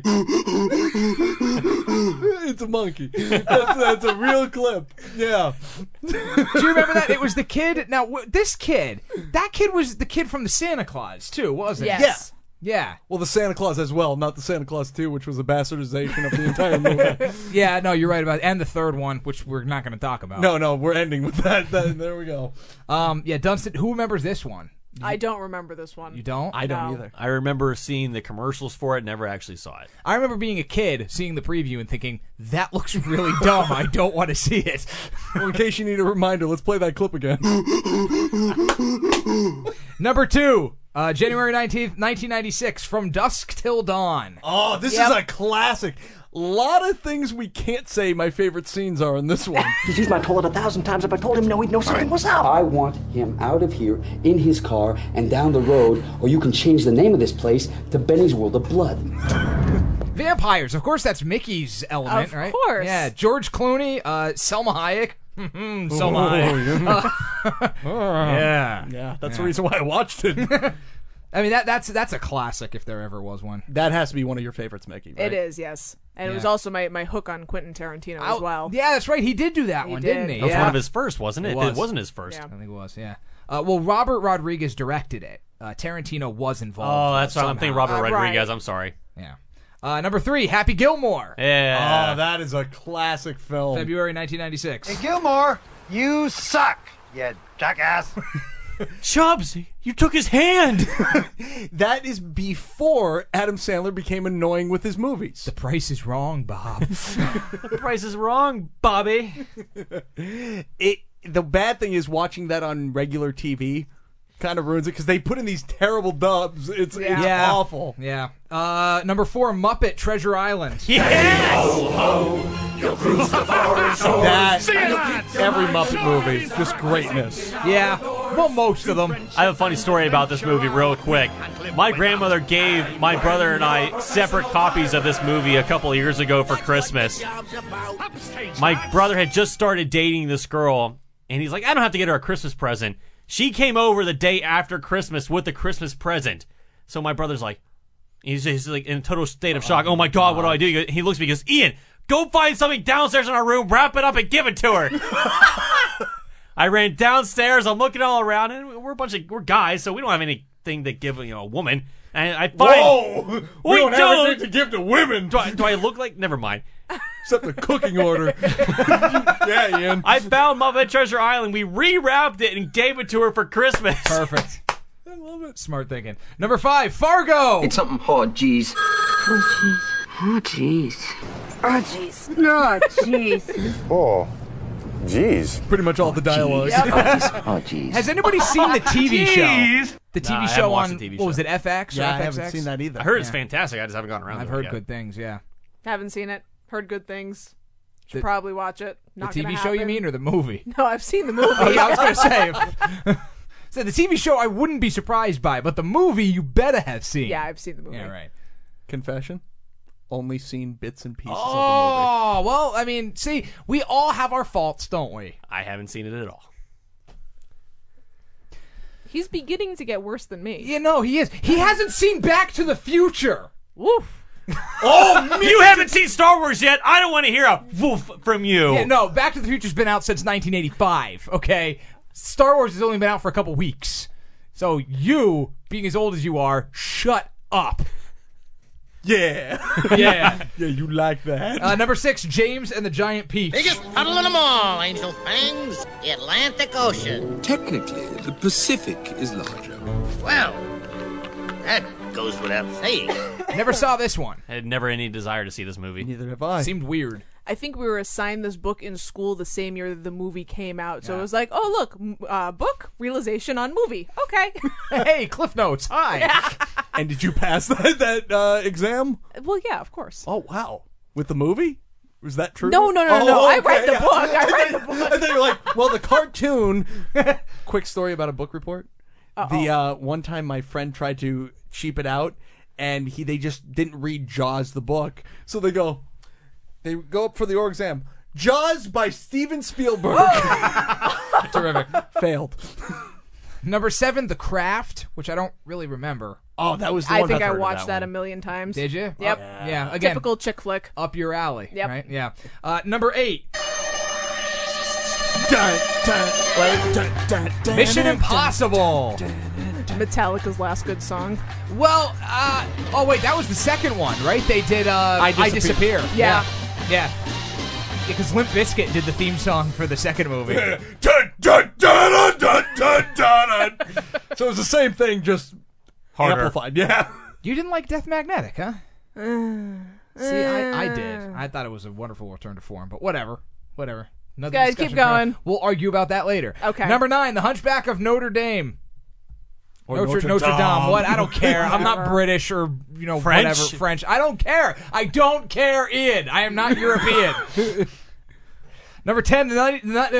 It's a monkey. That's, that's a real clip. Yeah. Do you remember that? It was the kid. Now, w- this kid, that kid was the kid from the Santa Claus too, wasn't Yes. it? Yeah. Yeah. Well, the Santa Claus as well, not the Santa Claus two, which was a bastardization of the entire movie. Yeah, no, you're right about it. And the third one, which we're not going to talk about. No, no, we're ending with that. that there we go. Um, yeah, Dunstan. Who remembers this one? I don't remember this one. You don't? I don't No. either. I remember seeing the commercials for it, never actually saw it. I remember being a kid, seeing the preview and thinking, that looks really dumb. I don't want to see it. Well, in case you need a reminder, let's play that clip again. Number two, uh, January nineteenth, nineteen ninety-six, From Dusk Till Dawn. Oh, this Yep. is a classic. A lot of things we can't say my favorite scenes are in this one. He's used my toilet a thousand times. If I told him no, he'd know something was up. I want him out of here, in his car, and down the road, or you can change the name of this place to Benny's World of Blood. Vampires. Of course, that's Mickey's element, Of right? course. Yeah, George Clooney, uh, Selma Hayek. Mhm, Selma Hayek. Yeah. Yeah, that's the reason why I watched it. I mean, that that's that's a classic if there ever was one. That has to be one of your favorites, Mickey, right? It is, yes. And it was Yeah. also my, my hook on Quentin Tarantino as well. Yeah, that's right. He did do that He one, did. didn't he? That was yeah. one of his first, wasn't it? It It, was. wasn't his first. Yeah. I think it was, yeah. Uh, well, Robert Rodriguez directed it. Uh, Tarantino was involved. Oh, that's uh, right. I'm thinking somehow. Robert Uh, right. Rodriguez. I'm sorry. Yeah. Uh, number three, Happy Gilmore. Yeah. Oh, that is a classic film. February nineteen ninety-six. Gilmore, you suck, you jackass. Chubbs, you took his hand. That is before Adam Sandler became annoying with his movies. The price is wrong, Bob. The price is wrong, Bobby. It the bad thing is watching that on regular T V kind of ruins it because they put in these terrible dubs. It's, it's Yeah. awful. Yeah. Uh, number four, Muppet Treasure Island. Yes! That every Muppet movie, just greatness. Yeah. Well, most of them. I have a funny story about this movie real quick. My grandmother gave my brother and I separate copies of this movie a couple of years ago for Christmas. My brother had just started dating this girl, and he's like, I don't have to get her a Christmas present. She came over the day after Christmas with the Christmas present. So my brother's like, he's, he's like in a total state of shock. Oh my God, what do I do? He looks at me and goes, Ian, go find something downstairs in our room, wrap it up, and give it to her. I ran downstairs. I'm looking all around, and we're a bunch of we're guys, so we don't have anything to give you know a woman. And I find Whoa! We, we don't, don't have anything to give to women. Do I, do I look like? Never mind. Except the cooking order. Yeah, Ian. I found Muppet Treasure Island. We rewrapped it and gave it to her for Christmas. Perfect. I love it. Smart thinking. Number five, Fargo. It's something hard, jeez. Oh, jeez. Oh, jeez. Oh, jeez. Oh, jeez. Pretty much all the dialogue. Oh, jeez. Has anybody seen the T V show? The T V No, I show haven't watched on, the T V what show. was it, F X? Yeah, or I F X X? haven't seen that either. I heard it's Yeah. fantastic. I just haven't gotten around I've to it heard yet. good things, yeah. Haven't seen it. Heard good things. Should The- probably watch it. Not the T V gonna show, you happen. mean, or the movie? No, I've seen the movie. Oh, yeah, I was going to say. So the T V show I wouldn't be surprised by, but the movie you better have seen. Yeah, I've seen the movie. Yeah, right. Confession? Only seen bits and pieces Oh, well, I mean, see, we all have our faults, don't we? I haven't seen it at all. He's beginning to get worse than me. You know, he is. He hasn't seen Back to the Future. Woof. Oh, you haven't seen Star Wars yet? I don't want to hear a woof from you. Yeah, no, Back to the Future's been out since nineteen eighty-five, okay? Star Wars has only been out for a couple weeks. So you, being as old as you are, shut up. Yeah. Yeah. Yeah, you like that. Uh, number six, James and the Giant Peach. Biggest puddle in them all, Angel Fangs. The Atlantic Ocean. Technically, the Pacific is larger. Well, that goes without saying. Never saw this one. I had never any desire to see this movie. Neither have I. Seemed weird. I think we were assigned this book in school the same year that the movie came out. So it was like, oh, look, m- uh, book, realization on movie. Okay. Hey, Cliff Notes. Hi. And did you pass that, that uh, exam? Well, yeah, of course. Oh, wow. With the movie? Was that true? No, no, no, oh, no. I okay. read the book. I read the book. I thought you were like, well, the cartoon. Quick story about a book report. Uh-oh. The uh, one time my friend tried to cheap it out, and he they just didn't read Jaws, the book. So they go, they go up for the oral exam. Jaws by Steven Spielberg. Terrific. Failed. Number seven, The Craft, which I don't really remember. Oh, that was the I one think I've I heard of watched that that, one. a million times. Did you? Yep. Uh, yeah. Again, Typical chick flick. up your alley. Yep. Right? Yeah. Uh, number eight, Dun, dun, dun, dun, dun, dun, Mission dun, Impossible. Metallica's last good song. Well, uh, oh wait, that was the second one, right? They did uh, I I Disappear. Disappear. Yeah. Yeah. Because Limp Bizkit did the theme song for the second movie. dun, dun, dun, dun, dun, dun, dun. So it was the same thing, just Harder. amplified. Yeah. You didn't like Death Magnetic, huh? See, I, I did. I thought it was a wonderful return to form, but whatever. Whatever. Another Guys, discussion keep for- going. We'll argue about that later. Okay. Number nine, The Hunchback of Notre Dame. Or Notre, Notre Notre Dame. Dame. What? I don't care. I'm not Whatever. British or, you know, French? whatever. French. I don't care. I don't care, Ian. I am not European. Number ten, the nutty, the nutty,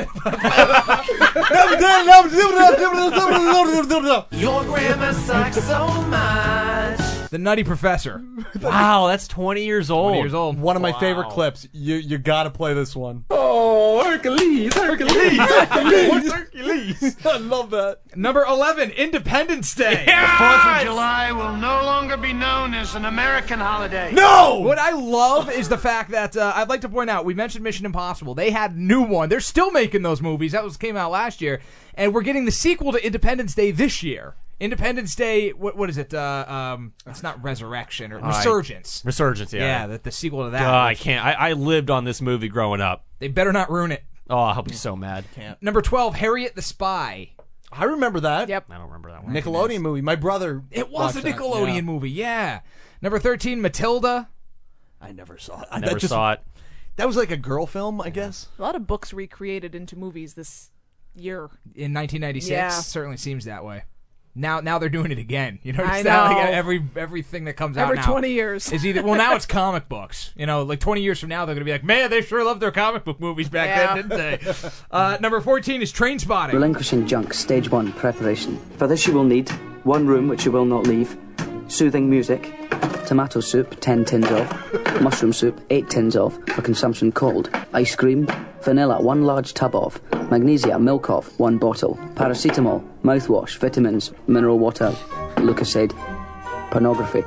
Your grammar sucks so much. the Nutty Professor. Wow, that's twenty years old. twenty years old. One of my Wow. favorite clips. You you gotta play this one. Oh, Hercules, Hercules, Hercules, Hercules. I love that. Number eleven, Independence Day. Fourth of July will no longer be known as an American holiday. No! What I love is the fact that uh, I'd like to point out, we mentioned Mission Impossible. They had a new one. They're still making those movies. That was came out last year. And we're getting the sequel to Independence Day this year. Independence Day, what what is it? Uh, um, it's not Resurrection or Resurgence. Resurgence, yeah. Yeah, the, the sequel to that. God, I which- can't. I, I lived on this movie growing up. They better not ruin it. Oh, I'll be so mad. Can't. Number twelve, Harriet the Spy. I remember that. Yep. I don't remember that one. Nickelodeon movie. My brother. It was a watched that. Nickelodeon Yeah. movie, yeah. Number thirteen, Matilda. I never saw it. I That never just- saw it. That was like a girl film, I guess. A lot of books recreated into movies this year. In nineteen ninety-six. Yeah. Certainly seems that way. Now, now they're doing it again. You know, I it's not know. like every everything that comes out Every now twenty years. is either. Well, now it's comic books. You know, like twenty years from now, they're going to be like, man, they sure loved their comic book movies back Yeah. then, didn't they? Uh, number fourteen is Trainspotting. Relinquishing junk, stage one, preparation. For this you will need one room which you will not leave, soothing music, tomato soup, ten tins of, mushroom soup, eight tins of, for consumption cold, ice cream, vanilla, one large tub of, magnesia, milk of, one bottle, paracetamol, mouthwash, vitamins, mineral water, Lucasade, pornography.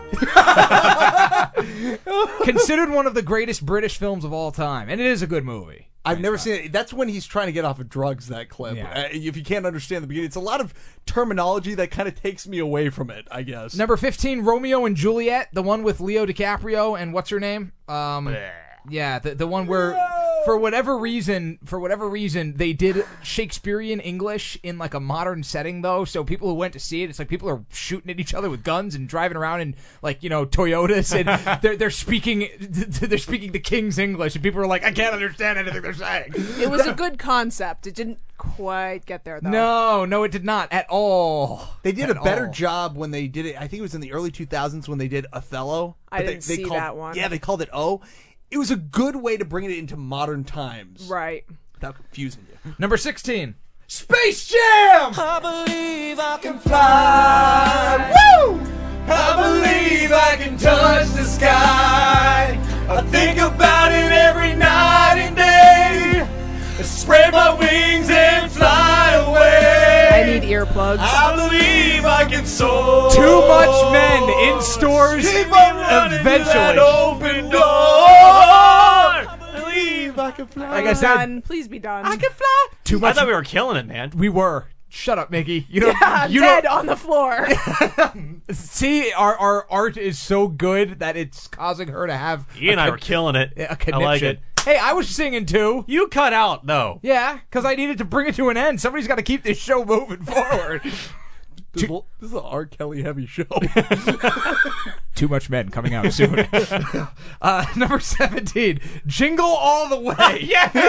Considered one of the greatest British films of all time, and it is a good movie. I've never seen it. That's when he's trying to get off of drugs, that clip. Yeah. Uh, if you can't understand the beginning, it's a lot of terminology that kind of takes me away from it, I guess. Number fifteen, Romeo and Juliet, the one with Leo DiCaprio and what's her name? Um, yeah, the the one where for whatever reason, for whatever reason, they did Shakespearean English in like a modern setting though. So people who went to see it, it's like people are shooting at each other with guns and driving around in like you know Toyotas, and they're they're speaking they're speaking the King's English, and people are like, I can't understand anything they're saying. It was a good concept. It didn't quite get there though. No, no, it did not at all. They did At a better all. job when they did it. I think it was in the early two thousands when they did Othello. I but they, didn't they see called, that one. Yeah, they called it O. It was a good way to bring it into modern times. Right. Without confusing you. Number sixteen, Space Jam. I believe I can fly. Woo! I believe I can touch the sky. I think about it every night and day. I spread my wings and fly away. I need earplugs. I believe I can soar. Too Much Men in stores Keep on running eventually. through that open door. I believe I can fly. Like I said, done. Please be done. I can fly. Too I much. thought we were killing it, man. We were. Shut up, Mickey. You know, Yeah, you dead don't- on the floor. See, our our art is so good that it's causing her to have. Ian and a I con- were killing it. A I conniption. like it. Hey, I was singing too. You cut out though. Yeah, because I needed to bring it to an end. Somebody's got to keep this show moving forward. This, is, this is an R. Kelly heavy show. Too Much Men coming out soon. uh, number seventeen, Jingle All the Way.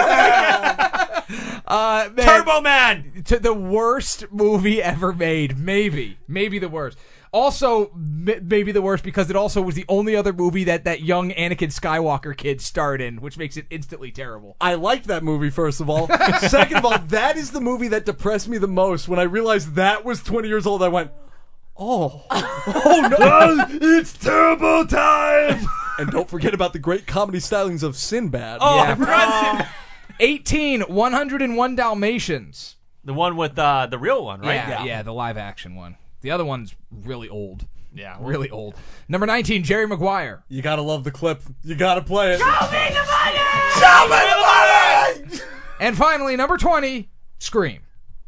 Yeah. uh, man, Turbo Man. To the worst movie ever made. Maybe. Maybe the worst. Also, m- maybe the worst because it also was the only other movie that that young Anakin Skywalker kid starred in, which makes it instantly terrible. I liked that movie, first of all. Second of all, that is the movie that depressed me the most. When I realized that was twenty years old, I went, oh. Oh, no. It's turbo time. And don't forget about the great comedy stylings of Sinbad. Oh, Yeah. I forgot. eighteen, one oh one Dalmatians. The one with uh, the real one, right? Yeah, yeah, the live action one. The other one's really old. Yeah, really old. Number nineteen, Jerry Maguire. You gotta love the clip. You gotta play it. Show me the money! Show me the money! And finally, number twenty, Scream.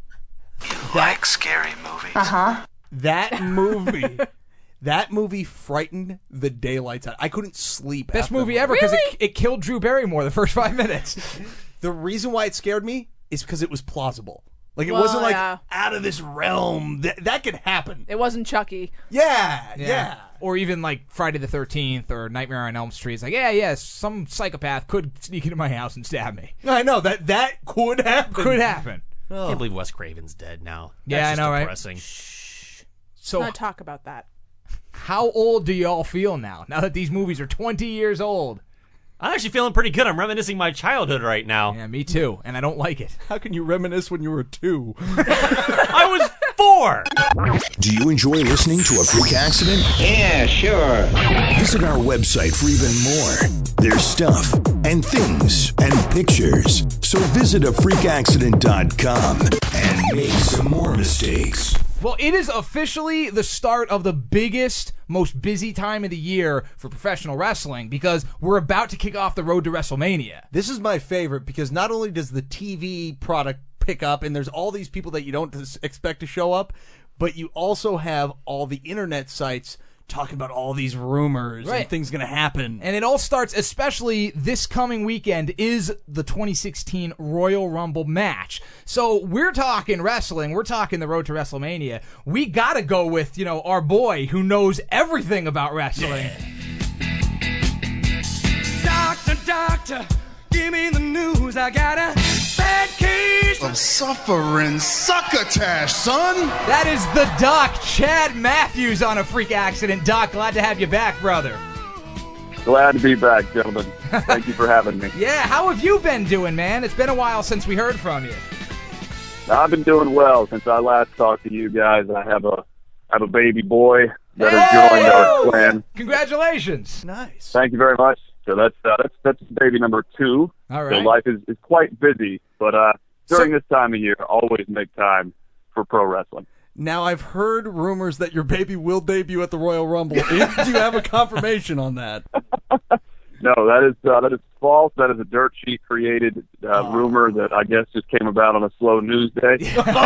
Like scary movies. Uh-huh. That movie, that movie frightened the daylights out. I couldn't sleep. Best after movie that ever because it, it killed Drew Barrymore the first five minutes. The reason why it scared me is because it was plausible. Like, it Well, wasn't like yeah. out of this realm. That, that could happen. It wasn't Chucky. Yeah, yeah. Or even like Friday the thirteenth or Nightmare on Elm Street. It's like, yeah, yeah, some psychopath could sneak into my house and stab me. I know, that that could happen. Could happen. I can't believe Wes Craven's dead now. Yeah, That's I just know, right? depressing. So, Let's not talk about that. how old do y'all feel now? Now that these movies are twenty years old. I'm actually feeling pretty good. I'm reminiscing my childhood right now. Yeah, me too. And I don't like it. How can you reminisce when you were two? I was four. Do you enjoy listening to A Freak Accident? Yeah, sure. Visit our website for even more. There's stuff and things and pictures. So visit a freak accident dot com and make some more mistakes. Well, it is officially the start of the biggest, most busy time of the year for professional wrestling because we're about to kick off the road to WrestleMania. This is my favorite because not only does the T V product pick up and there's all these people that you don't expect to show up, but you also have all the internet sites talking about all these rumors Right. and things going to happen. And it all starts, especially this coming weekend, is the twenty sixteen Royal Rumble match. So we're talking wrestling. We're talking the road to WrestleMania. We got to go with, you know, our boy who knows everything about wrestling. Doctor, doctor, give me the news. I got a bad case of suffering succotash, son. That is the Doc, Chad Matthews on A Freak Accident. Doc, glad to have you back, brother. Glad to be back, gentlemen. Thank you for having me. Yeah, how have you been doing, man? It's been a while since we heard from you. I've been doing well since I last talked to you guys. I have a I have a baby boy that hey! has joined our clan. Congratulations. Nice. Thank you very much. So that's uh, that's that's baby number two. All right. So life is, is quite busy, but uh, during so, this time of year, always make time for pro wrestling. Now, I've heard rumors that your baby will debut at the Royal Rumble. Do you have a confirmation on that? No, that is uh, that is false. That is a dirt sheet created uh, oh. rumor that I guess just came about on a slow news day.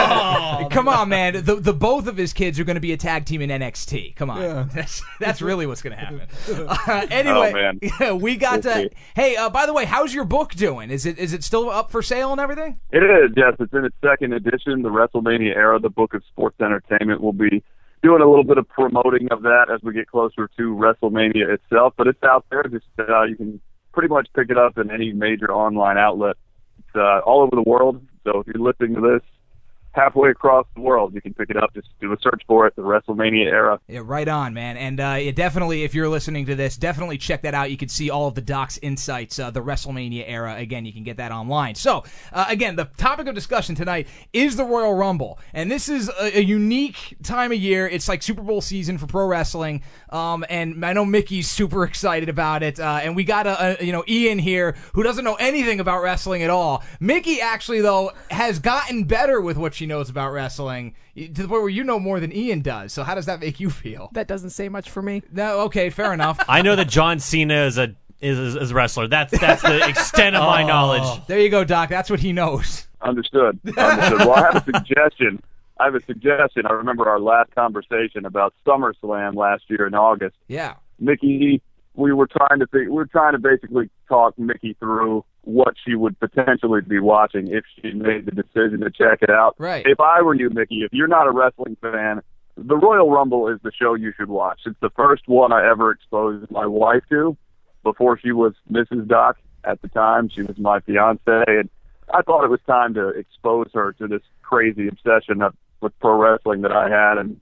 Oh, come on, man. The the both of his kids are going to be a tag team in N X T. Come on. Yeah. That's that's really what's going to happen. Uh, anyway, oh, man. Yeah, we got we'll to see. Hey, uh, by the way, how's your book doing? Is it is it still up for sale and everything? It is, yes. It's in its second edition, the WrestleMania Era, the Book of Sports Entertainment. Will be doing a little bit of promoting of that as we get closer to WrestleMania itself, but it's out there. Just uh, you can pretty much pick it up in any major online outlet. It's uh, all over the world, so if you're listening to this halfway across the world, you can pick it up. Just do a search for it, the WrestleMania Era. Yeah, right on, man. And uh, yeah, definitely, if you're listening to this, definitely check that out. You can see all of the Doc's insights, uh, the WrestleMania Era. Again, you can get that online. So, uh, again, the topic of discussion tonight is the Royal Rumble. And this is a, a unique time of year. It's like Super Bowl season for pro wrestling. Um, and I know Mickey's super excited about it. Uh, and we got, a, a, you know, Ian here who doesn't know anything about wrestling at all. Mickey, actually, though, has gotten better with what she knows about wrestling to the point where you know more than Ian does. So how does that make you feel? That doesn't say much for me. No, okay, fair enough. I know that John Cena is a is, is a wrestler. That's that's the extent of my oh, knowledge. There you go, Doc. That's what he knows. Understood. Understood. Well, I have a suggestion. I have a suggestion. I remember our last conversation about SummerSlam last year in August. Yeah. Mickey, we were trying to think, we were trying to basically talk Mickey through what she would potentially be watching if she made the decision to check it out. Right. If I were you, Mickey, if you're not a wrestling fan, the Royal Rumble is the show you should watch. It's the first one I ever exposed my wife to before she was Missus Doc at the time. She was my fiance, and I thought it was time to expose her to this crazy obsession of, with pro wrestling that I had. And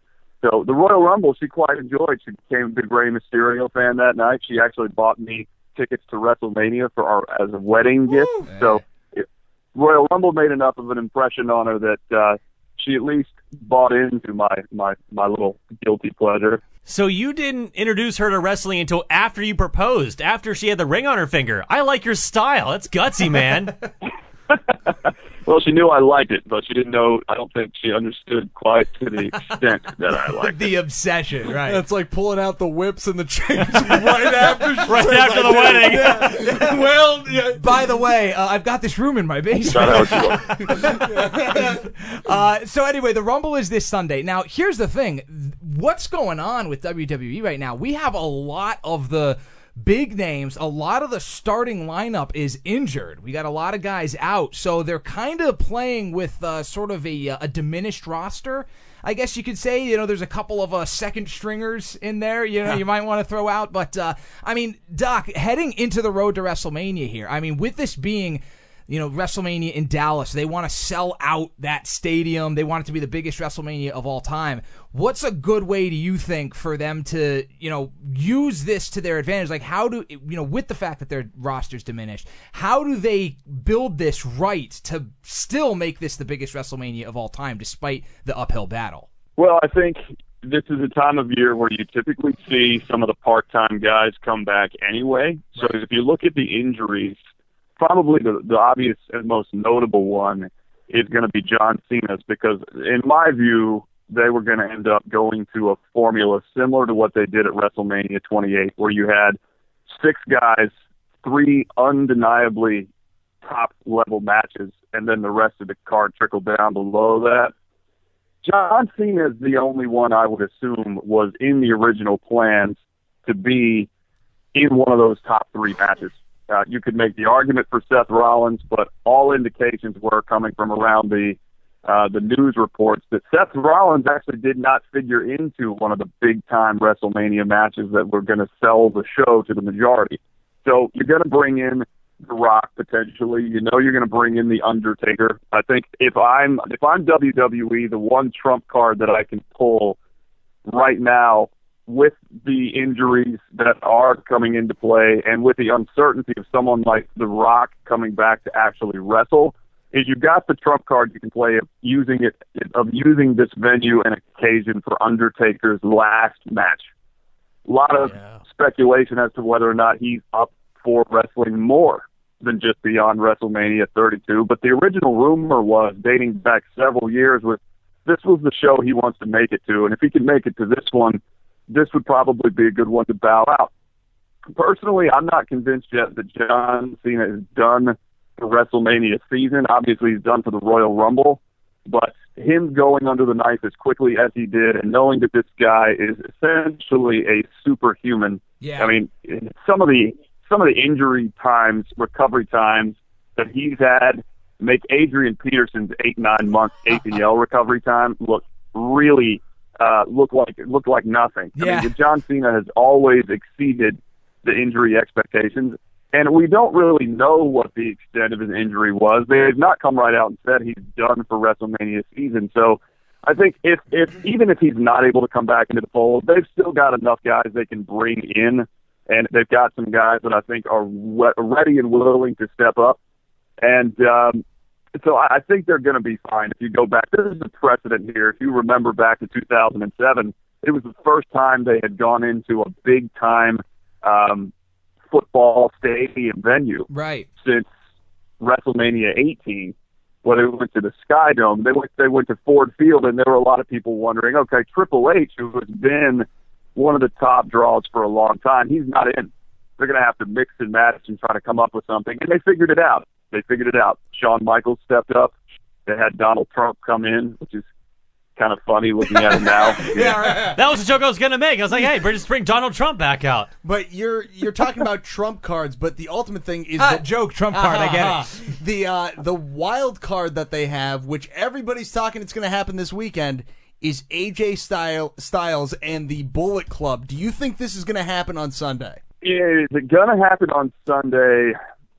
so the Royal Rumble she quite enjoyed. She became a big Rey Mysterio fan that night. She actually bought me tickets to WrestleMania for our as a wedding gift. Woo. So it, Royal Rumble made enough of an impression on her that uh, she at least bought into my, my, my little guilty pleasure. So you didn't introduce her to wrestling until after you proposed, after she had the ring on her finger. I like your style. That's gutsy, man. Well, she knew I liked it, but she didn't know, I don't think she understood quite to the extent that I liked the it. obsession, right. That's like pulling out the whips and the chains right after she right says, after the wedding. Yeah. Well, yeah. By the way, uh, I've got this room in my basement. uh, so anyway, the Rumble is this Sunday. Now, here's the thing. What's going on with W W E right now? We have a lot of the big names, a lot of the starting lineup is injured. We got a lot of guys out, so they're kind of playing with uh, sort of a, a diminished roster, I guess you could say. You know, there's a couple of uh, second stringers in there, you know, you might want to throw out. But, uh, I mean, Doc, heading into the road to WrestleMania here, I mean, with this being, you know, WrestleMania in Dallas, they want to sell out that stadium. They want it to be the biggest WrestleMania of all time. What's a good way, do you think, for them to, you know, use this to their advantage? Like, how do, you know, with the fact that their roster's diminished, how do they build this right to still make this the biggest WrestleMania of all time, despite the uphill battle? Well, I think this is a time of year where you typically see some of the part-time guys come back anyway. So right. If you look at the injuries, probably the, the obvious and most notable one is going to be John Cena's, because in my view, they were going to end up going to a formula similar to what they did at WrestleMania twenty-eight, where you had six guys, three undeniably top-level matches, and then the rest of the card trickled down below that. John Cena is the only one I would assume was in the original plans to be in one of those top three matches. Uh, you could make the argument for Seth Rollins, but all indications were coming from around the uh, the news reports that Seth Rollins actually did not figure into one of the big-time WrestleMania matches that were going to sell the show to the majority. So you're going to bring in The Rock potentially. You know you're going to bring in the Undertaker. I think if I'm if I'm W W E, the one trump card that I can pull right now, with the injuries that are coming into play and with the uncertainty of someone like The Rock coming back to actually wrestle, is you've got the trump card you can play of using it of using this venue and occasion for Undertaker's last match. A lot of yeah. speculation as to whether or not he's up for wrestling more than just beyond WrestleMania thirty-two. But the original rumor was, dating back several years, was this was the show he wants to make it to. And if he can make it to this one, this would probably be a good one to bow out. Personally, I'm not convinced yet that John Cena is done for WrestleMania season. Obviously, he's done for the Royal Rumble. But him going under the knife as quickly as he did and knowing that this guy is essentially a superhuman. Yeah. I mean, some of the some of the injury times, recovery times that he's had make Adrian Peterson's eight, nine month A C L recovery time look really uh, look like look like nothing. Yeah. I mean, John Cena has always exceeded the injury expectations. And we don't really know what the extent of his injury was. They've not come right out and said he's done for WrestleMania season. So I think if, if even if he's not able to come back into the fold, they've still got enough guys they can bring in, and they've got some guys that I think are we- ready and willing to step up. And um, so I think they're going to be fine. If you go back, this is a precedent here. If you remember back to two thousand seven, it was the first time they had gone into a big-time um, football stadium venue right since WrestleMania eighteen, where they went to the Sky Dome. They went they went to Ford Field, and there were a lot of people wondering, okay, Triple H, who has been one of the top draws for a long time, he's not in. They're going to have to mix and match and try to come up with something, and they figured it out. They figured it out. Shawn Michaels stepped up. They had Donald Trump come in, which is kind of funny looking at him now. Yeah, right. That was the joke I was going to make. I was like, hey, just bring Donald Trump back out. But you're you're talking about trump cards, but the ultimate thing is ah, the joke trump card. I get it. The uh, the wild card that they have, which everybody's talking it's going to happen this weekend, is A J Style, Styles and the Bullet Club. Do you think this is going to happen on Sunday? Is it going to happen on Sunday?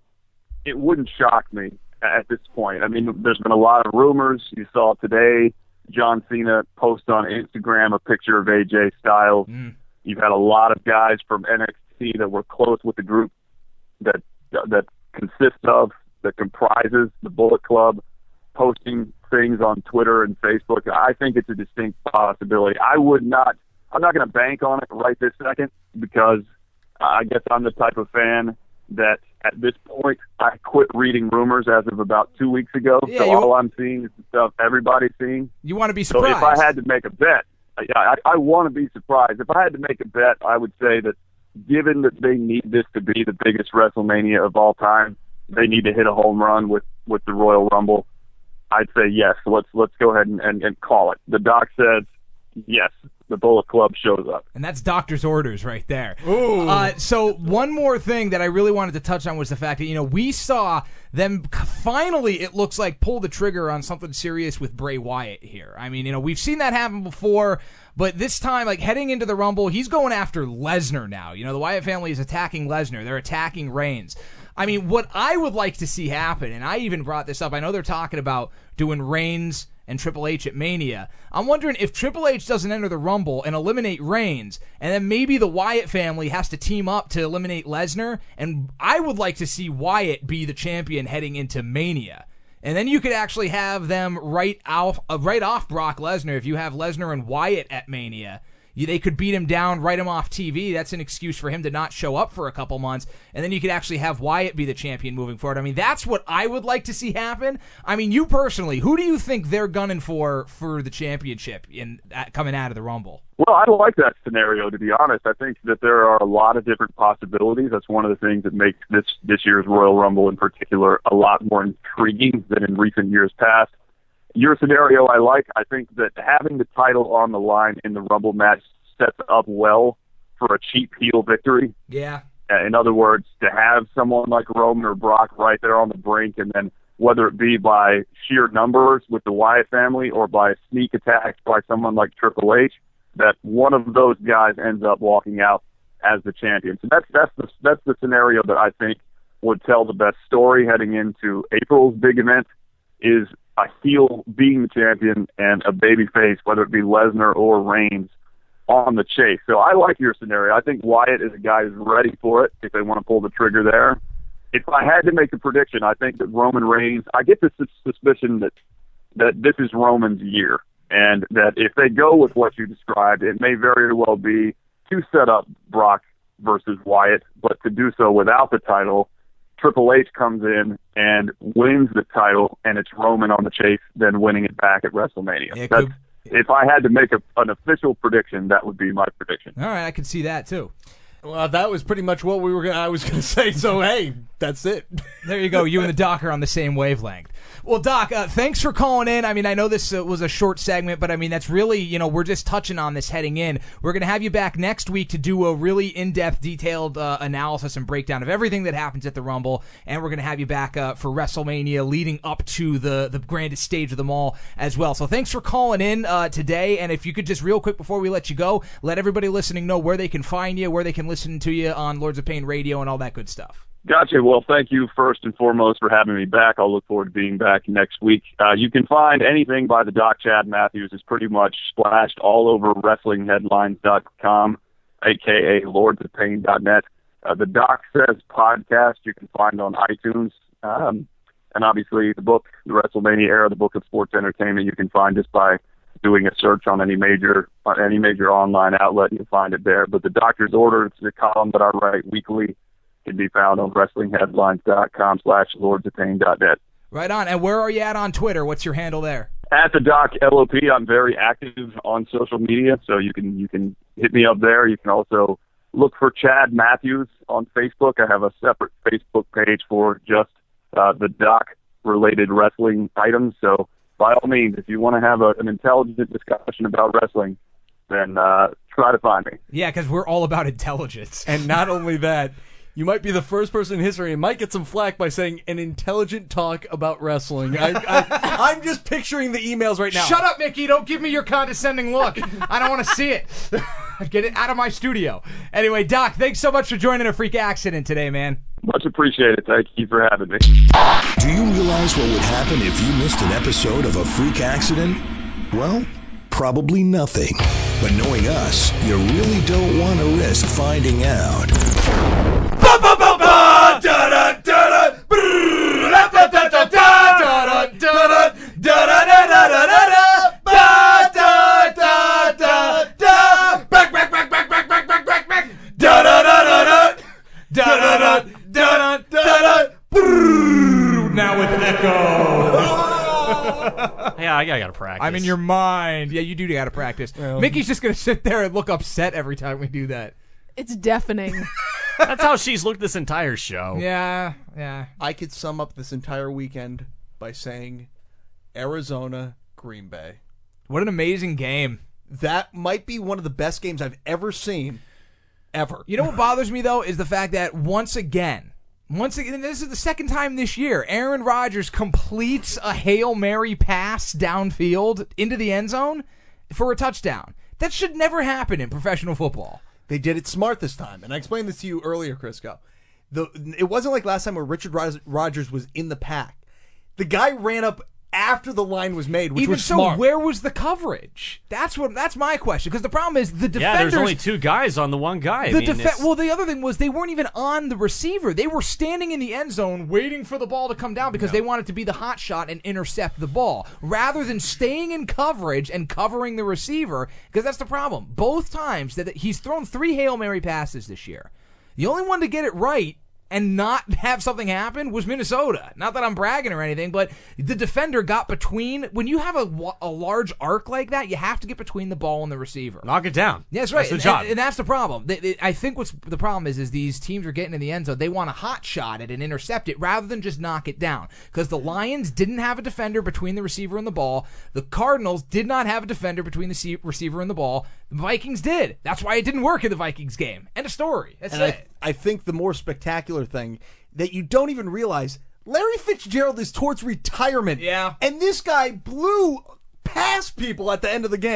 It wouldn't shock me at this point. I mean, there's been a lot of rumors. You saw today John Cena post on Instagram a picture of A J Styles. Mm. You've had a lot of guys from N X T that were close with the group that that consists of, that comprises the Bullet Club, posting things on Twitter and Facebook. I think it's a distinct possibility. I would not, I'm not going to bank on it right this second, because I guess I'm the type of fan that at this point I quit reading rumors as of about two weeks ago. Yeah, so you, all I'm seeing is the stuff everybody's seeing. You want to be surprised. So if I had to make a bet, yeah, I, I want to be surprised. If I had to make a bet, I would say that given that they need this to be the biggest WrestleMania of all time, they need to hit a home run with, with the Royal Rumble. I'd say yes. Let's let's go ahead and, and, and call it. The doc says yes. The Bullet Club shows up. And that's doctor's orders right there. Ooh. Uh, so one more thing that I really wanted to touch on was the fact that, you know, we saw them finally, it looks like, pull the trigger on something serious with Bray Wyatt here. I mean, you know, we've seen that happen before, but this time, like, heading into the Rumble, he's going after Lesnar now. You know, the Wyatt family is attacking Lesnar. They're attacking Reigns. I mean, what I would like to see happen, and I even brought this up, I know they're talking about doing Reigns and Triple H at Mania. I'm wondering if Triple H doesn't enter the Rumble and eliminate Reigns, and then maybe the Wyatt family has to team up to eliminate Lesnar, and I would like to see Wyatt be the champion heading into Mania. And then you could actually have them right off, uh, right off Brock Lesnar if you have Lesnar and Wyatt at Mania. You, they could beat him down, write him off T V. That's an excuse for him to not show up for a couple months. And then you could actually have Wyatt be the champion moving forward. I mean, that's what I would like to see happen. I mean, you personally, who do you think they're gunning for for the championship in uh, coming out of the Rumble? Well, I like that scenario, to be honest. I think that there are a lot of different possibilities. That's one of the things that makes this, this year's Royal Rumble in particular a lot more intriguing than in recent years past. Your scenario I like. I think that having the title on the line in the Rumble match sets up well for a cheap heel victory. Yeah. In other words, to have someone like Roman or Brock right there on the brink, and then whether it be by sheer numbers with the Wyatt family or by a sneak attack by someone like Triple H, that one of those guys ends up walking out as the champion. So that's that's the that's the scenario that I think would tell the best story heading into April's big event is a heel being the champion and a babyface, whether it be Lesnar or Reigns, on the chase. So I like your scenario. I think Wyatt is a guy who's ready for it if they want to pull the trigger there. If I had to make a prediction, I think that Roman Reigns, I get the sus- suspicion that that this is Roman's year, and that if they go with what you described, it may very well be to set up Brock versus Wyatt, but to do so without the title. Triple H comes in and wins the title, and it's Roman on the chase, then winning it back at WrestleMania. Yeah, That's, if I had to make a, an official prediction, that would be my prediction. All right, I can see that too. Well, that was pretty much what we were. Gonna, I was going to say. So hey, that's it. There you go. You and the Doc are on the same wavelength. Well, Doc, uh, thanks for calling in. I mean, I know this uh, was a short segment, but I mean, that's really, you know, we're just touching on this heading in. We're going to have you back next week to do a really in-depth, detailed uh, analysis and breakdown of everything that happens at the Rumble, and we're going to have you back uh, for WrestleMania leading up to the, the grandest stage of them all as well. So thanks for calling in uh, today, and if you could just real quick before we let you go, let everybody listening know where they can find you, where they can listen to you on Lords of Pain Radio and all that good stuff. Gotcha. Well, thank you first and foremost for having me back. I'll look forward to being back next week. Uh, you can find anything by the Doc Chad Matthews. It's pretty much splashed all over wrestling headlines dot com, a k a lords of pain dot net. Uh, the Doc Says podcast you can find on iTunes. Um, and obviously the book, The WrestleMania Era, the Book of Sports Entertainment, you can find just by doing a search on any major on any major online outlet. You'll find it there. But the Doctor's Order, it's a column that I write weekly, can be found on wrestling headlines dot com slash lords of pain dot net. Right on. And where are you at on Twitter? What's your handle there? At the Doc L O P, I'm very active on social media, so you can you can hit me up there. You can also look for Chad Matthews on Facebook. I have a separate Facebook page for just uh, the Doc-related wrestling items. So by all means, if you want to have a, an intelligent discussion about wrestling, then uh, try to find me. Yeah, because we're all about intelligence. And not only that, you might be the first person in history and might get some flack by saying an intelligent talk about wrestling. I, I, I'm just picturing the emails right now. Shut up, Mickey. Don't give me your condescending look. I don't want to see it. Get it out of my studio. Anyway, Doc, thanks so much for joining A Freak Accident today, man. Much appreciated. Thank you for having me. Do you realize what would happen if you missed an episode of A Freak Accident? Well, probably nothing. But knowing us, you really don't want to risk finding out. Back, back, back, back, back, back, back, back, back. Da da da da da. Da da da da da da. Now with echo. Yeah, I gotta practice. I'm in your mind. Yeah, you do gotta practice. Well, Mickey's just gonna sit there and look upset every time we do that. It's deafening. That's how she's looked this entire show. Yeah, yeah. I could sum up this entire weekend by saying Arizona, Green Bay. What an amazing game. That might be one of the best games I've ever seen, ever. You know what bothers me, though, is the fact that once again, once again, this is the second time this year, Aaron Rodgers completes a Hail Mary pass downfield into the end zone for a touchdown. That should never happen in professional football. They did it smart this time, and I explained this to you earlier, Crisco. The, it wasn't like last time where Richard Rodgers was in the pack. The guy ran up after the line was made, which Even was so, smart. where was the coverage? That's what. That's my question. Because the problem is the defenders. Yeah, there's only two guys on the one guy. I The mean, defe- it's- well, the other thing was they weren't even on the receiver. They were standing in the end zone waiting for the ball to come down because they wanted to be the hot shot and intercept the ball rather than staying in coverage and covering the receiver. Because that's the problem. Both times that he's thrown three Hail Mary passes this year. The only one to get it right and not have something happen was Minnesota. Not that I'm bragging or anything, but the defender got between. When you have a, a large arc like that, you have to get between the ball and the receiver. Knock it down. Yeah, that's right. That's the and, job. And, and that's the problem. They, they, I think what's the problem is, is these teams are getting in the end zone. They want to hot shot it and intercept it rather than just knock it down. Because the Lions didn't have a defender between the receiver and the ball. The Cardinals did not have a defender between the se- receiver and the ball. The Vikings did. That's why it didn't work in the Vikings game. End of story. That's and it. I, I think the more spectacular thing that you don't even realize, Larry Fitzgerald is towards retirement. Yeah. And this guy blew past people at the end of the game.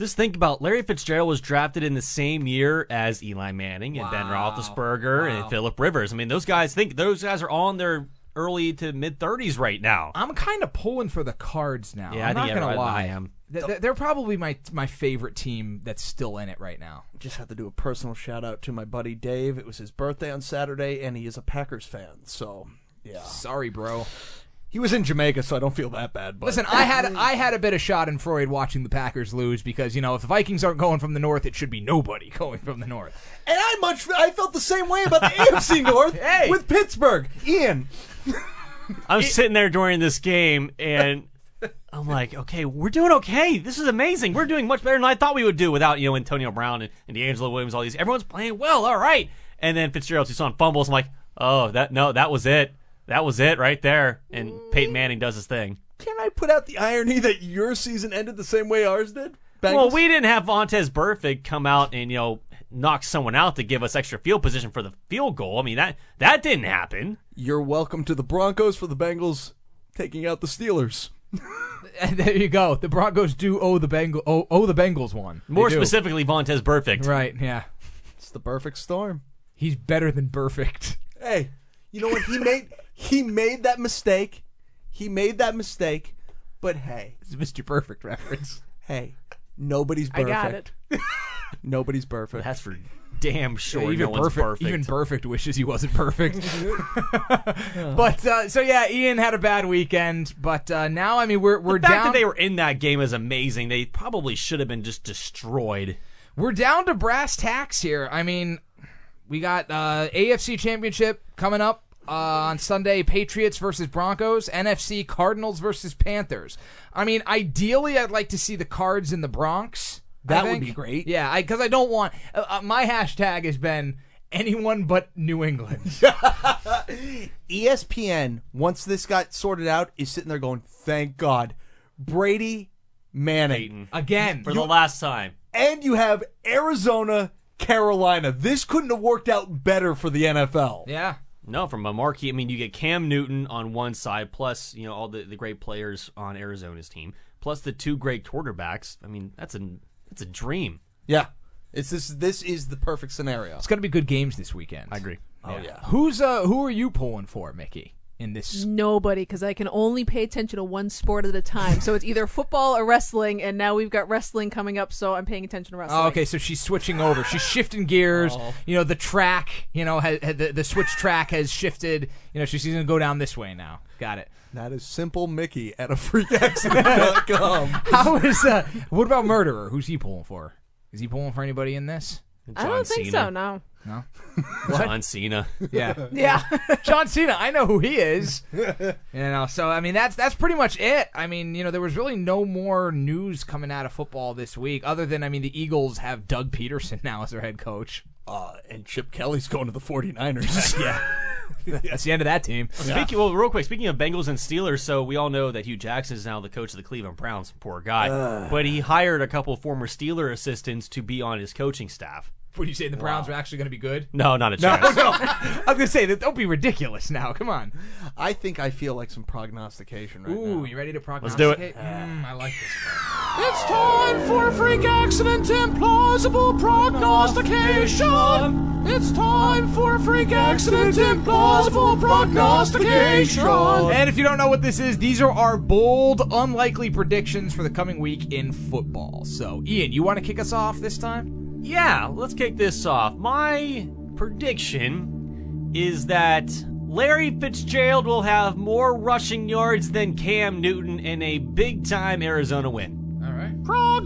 Just think about Larry Fitzgerald was drafted in the same year as Eli Manning and Ben Roethlisberger Wow. and Phillip Rivers. I mean, those guys think those guys are all in their early to mid thirties right now. I'm kind of pulling for the Cards now. Yeah, I'm I think not gonna everyone- lie. I am. Th- th- They're probably my my favorite team that's still in it right now. Just have to do a personal shout out to my buddy Dave. It was his birthday on Saturday, and he is a Packers fan. So, yeah. Sorry, bro. He was in Jamaica, so I don't feel that bad. But. Listen, I had I had a bit of Schadenfreude watching the Packers lose because, you know, if the Vikings aren't going from the north, it should be nobody going from the north. And I much I felt the same way about the A F C North Hey. with Pittsburgh. Ian. I'm sitting there during this game, and I'm like, okay, we're doing okay. This is amazing. We're doing much better than I thought we would do without, you know, Antonio Brown and, and D'Angelo Williams, all these. Everyone's playing well, all right. And then Fitzgerald just on fumbles. I'm like, oh, that no, that was it. That was it right there. And Peyton Manning does his thing. Can I put out the irony that your season ended the same way ours did? Bengals? Well, we didn't have Vontaze Burfict come out and, you know, knock someone out to give us extra field position for the field goal. I mean, that that didn't happen. You're welcome to the Broncos for the Bengals taking out the Steelers. And there you go. The Broncos do owe the Bengal owe, owe the Bengals one. They More do. specifically, Vontaze Burfict. Right? Yeah. It's the perfect storm. He's better than perfect. Hey, you know what? He made he made that mistake. He made that mistake. But hey, It's a Mister Perfect reference. hey, nobody's I perfect. got it. Nobody's perfect. That's for damn sure. even no one's perfect, perfect. even perfect wishes he wasn't perfect. But uh, so yeah, Ian had a bad weekend. But uh, now, I mean, we're we're the fact down. that they were in that game is amazing. They probably should have been just destroyed. We're down to brass tacks here. I mean, we got uh, A F C Championship coming up uh, on Sunday. Patriots versus Broncos. N F C Cardinals versus Panthers. I mean, ideally, I'd like to see the Cards in the Bronx. I That would think. be great. Yeah, because I, I don't want. Uh, uh, my hashtag has been anyone but New England. E S P N, once this got sorted out, is sitting there going, thank God. Brady, Manning. Again. For the last time. And you have Arizona, Carolina. This couldn't have worked out better for the N F L. Yeah. No, from a marquee, I mean, you get Cam Newton on one side, plus, you know, all the, the great players on Arizona's team, plus the two great quarterbacks. I mean, that's a, that's a dream. Yeah. It's this this is the perfect scenario. It's going to be good games this weekend. I agree. Oh, yeah. Who's uh who are you pulling for, Mickey, in this? Nobody, because I can only pay attention to one sport at a time. So it's either football or wrestling, and now we've got wrestling coming up, so I'm paying attention to wrestling. Oh, okay, so she's switching over. She's shifting gears. Oh. You know, the track, you know, has, the, the switch track has shifted. You know, she's going to go down this way now. Got it. That is Simple Mickey at a freak accident dot com. How is, uh, what about Murderer? Who's he pulling for? Is he pulling for anybody in this? I don't think Cena. so, no. No? John Cena. Yeah. Yeah. John Cena, I know who he is. You know, so I mean that's that's pretty much it. I mean, you know, there was really no more news coming out of football this week other than I mean the Eagles have Doug Peterson now as their head coach. Uh, and Chip Kelly's going to the 49ers. Yeah. That's the end of that team. Speaking, well, real quick, speaking of Bengals and Steelers, so we all know that Hugh Jackson is now the coach of the Cleveland Browns. Poor guy. Uh. But he hired a couple of former Steeler assistants to be on his coaching staff. What are you saying? The Browns are actually going to be good? No, not a No, chance. no. I was going to say that. Don't be ridiculous now. Come on. I think I feel like some prognostication right now. Ooh, you ready to Let's prognosticate? do it. Mm, I like this. It's time for freak accident implausible prognostication. It's time for freak accident implausible prognostication. And if you don't know what this is, these are our bold, unlikely predictions for the coming week in football. So, Ian, you want to kick us off this time? Yeah, let's kick this off. My prediction is that Larry Fitzgerald will have more rushing yards than Cam Newton in a big-time Arizona win. All right.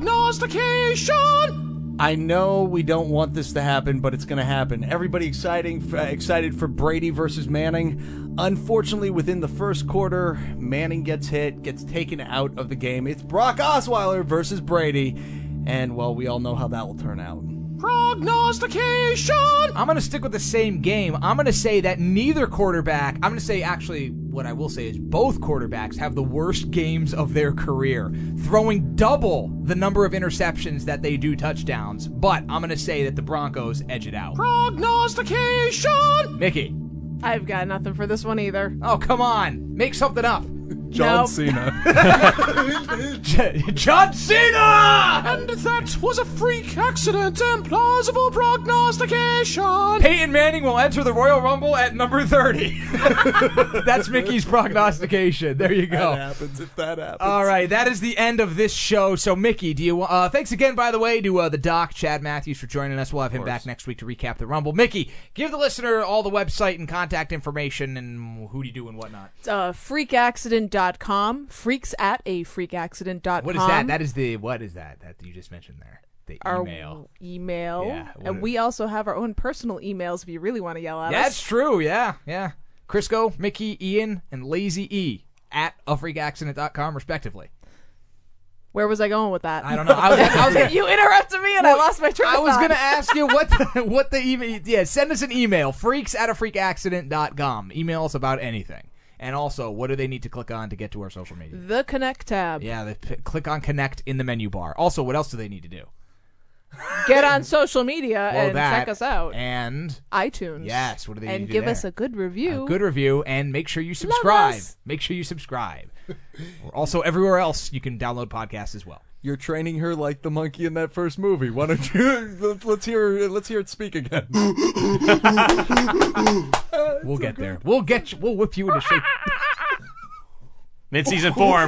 Prognostication. I know we don't want this to happen, but it's going to happen. Everybody exciting, uh, excited for Brady versus Manning. Unfortunately, within the first quarter, Manning gets hit, gets taken out of the game. It's Brock Osweiler versus Brady, and, well, we all know how that will turn out. Prognostication. I'm going to stick with the same game. I'm going to say that neither quarterback, I'm going to say actually what I will say is both quarterbacks have the worst games of their career, throwing double the number of interceptions that they do touchdowns. But I'm going to say that the Broncos edge it out. Prognostication. Mickey. I've got nothing for this one either. Oh, come on. Make something up. John Nope. Cena. John Cena! And that was a freak accident and plausible prognostication. Peyton Manning will enter the Royal Rumble at number thirty. That's Mickey's prognostication. There you go. That happens if that happens. All right, that is the end of this show. So, Mickey, do you? Uh, thanks again, by the way, to uh, the doc, Chad Matthews, for joining us. We'll have him back next week to recap the Rumble. Mickey, give the listener all the website and contact information and who do you do and whatnot. It's uh, freak accident dot com. Freaks at a freak accident dot com. What is that? That is the what is that that you just mentioned there? The our email. email. Yeah, what and is- we also have our own personal emails if you really want to yell at That's us. true. Yeah, yeah. Crisco, Mickey, Ian, and Lazy E at a freak accident dot com, respectively. Where was I going with that? I don't know. I was, I was gonna, you interrupted me and I lost my train I of was thought. going to ask you what the, what the email. Yeah, send us an email. Freaks at a freak accident dot com. Email us about anything. And also, what do they need to click on to get to our social media? The Connect tab. Yeah, they p- click on Connect in the menu bar. Also, what else do they need to do? Get on social media Well, and that, check us out. And iTunes. yes, what do they and need to do give there? us a good review. A good review, and make sure you subscribe. us. Make sure you subscribe. We're also everywhere else you can download podcasts as well. You're training her like the monkey in that first movie. Why don't you let's, let's hear let's hear it speak again. We'll get there. We'll get you, we'll whip you into shape. Mid-season form.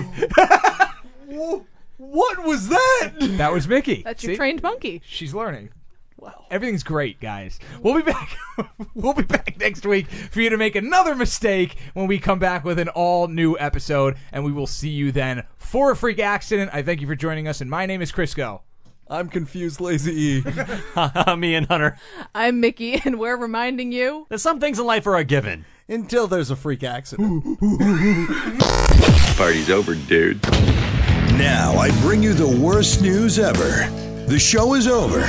What was that? That was Mickey. That's your See? trained monkey. She's learning. Wow. Everything's great, guys. We'll be back. We'll be back next week for you to make another mistake when we come back with an all-new episode, and we will see you then for a freak accident. I thank you for joining us, and my name is Crisco. I'm confused, Lazy E. I'm Ian Hunter. I'm Mickey, and we're reminding you that some things in life are a given. Until there's a freak accident. Party's over, dude. Now I bring you the worst news ever. The show is over.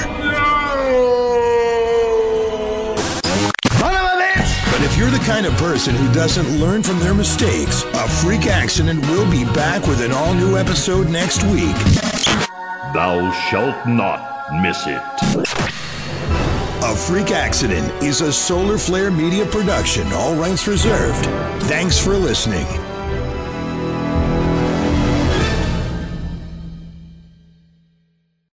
But if you're the kind of person who doesn't learn from their mistakes, a freak accident will be back with an all-new episode next week. Thou shalt not miss it. A Freak Accident is a Solar Flare Media production, all rights reserved. Thanks for listening.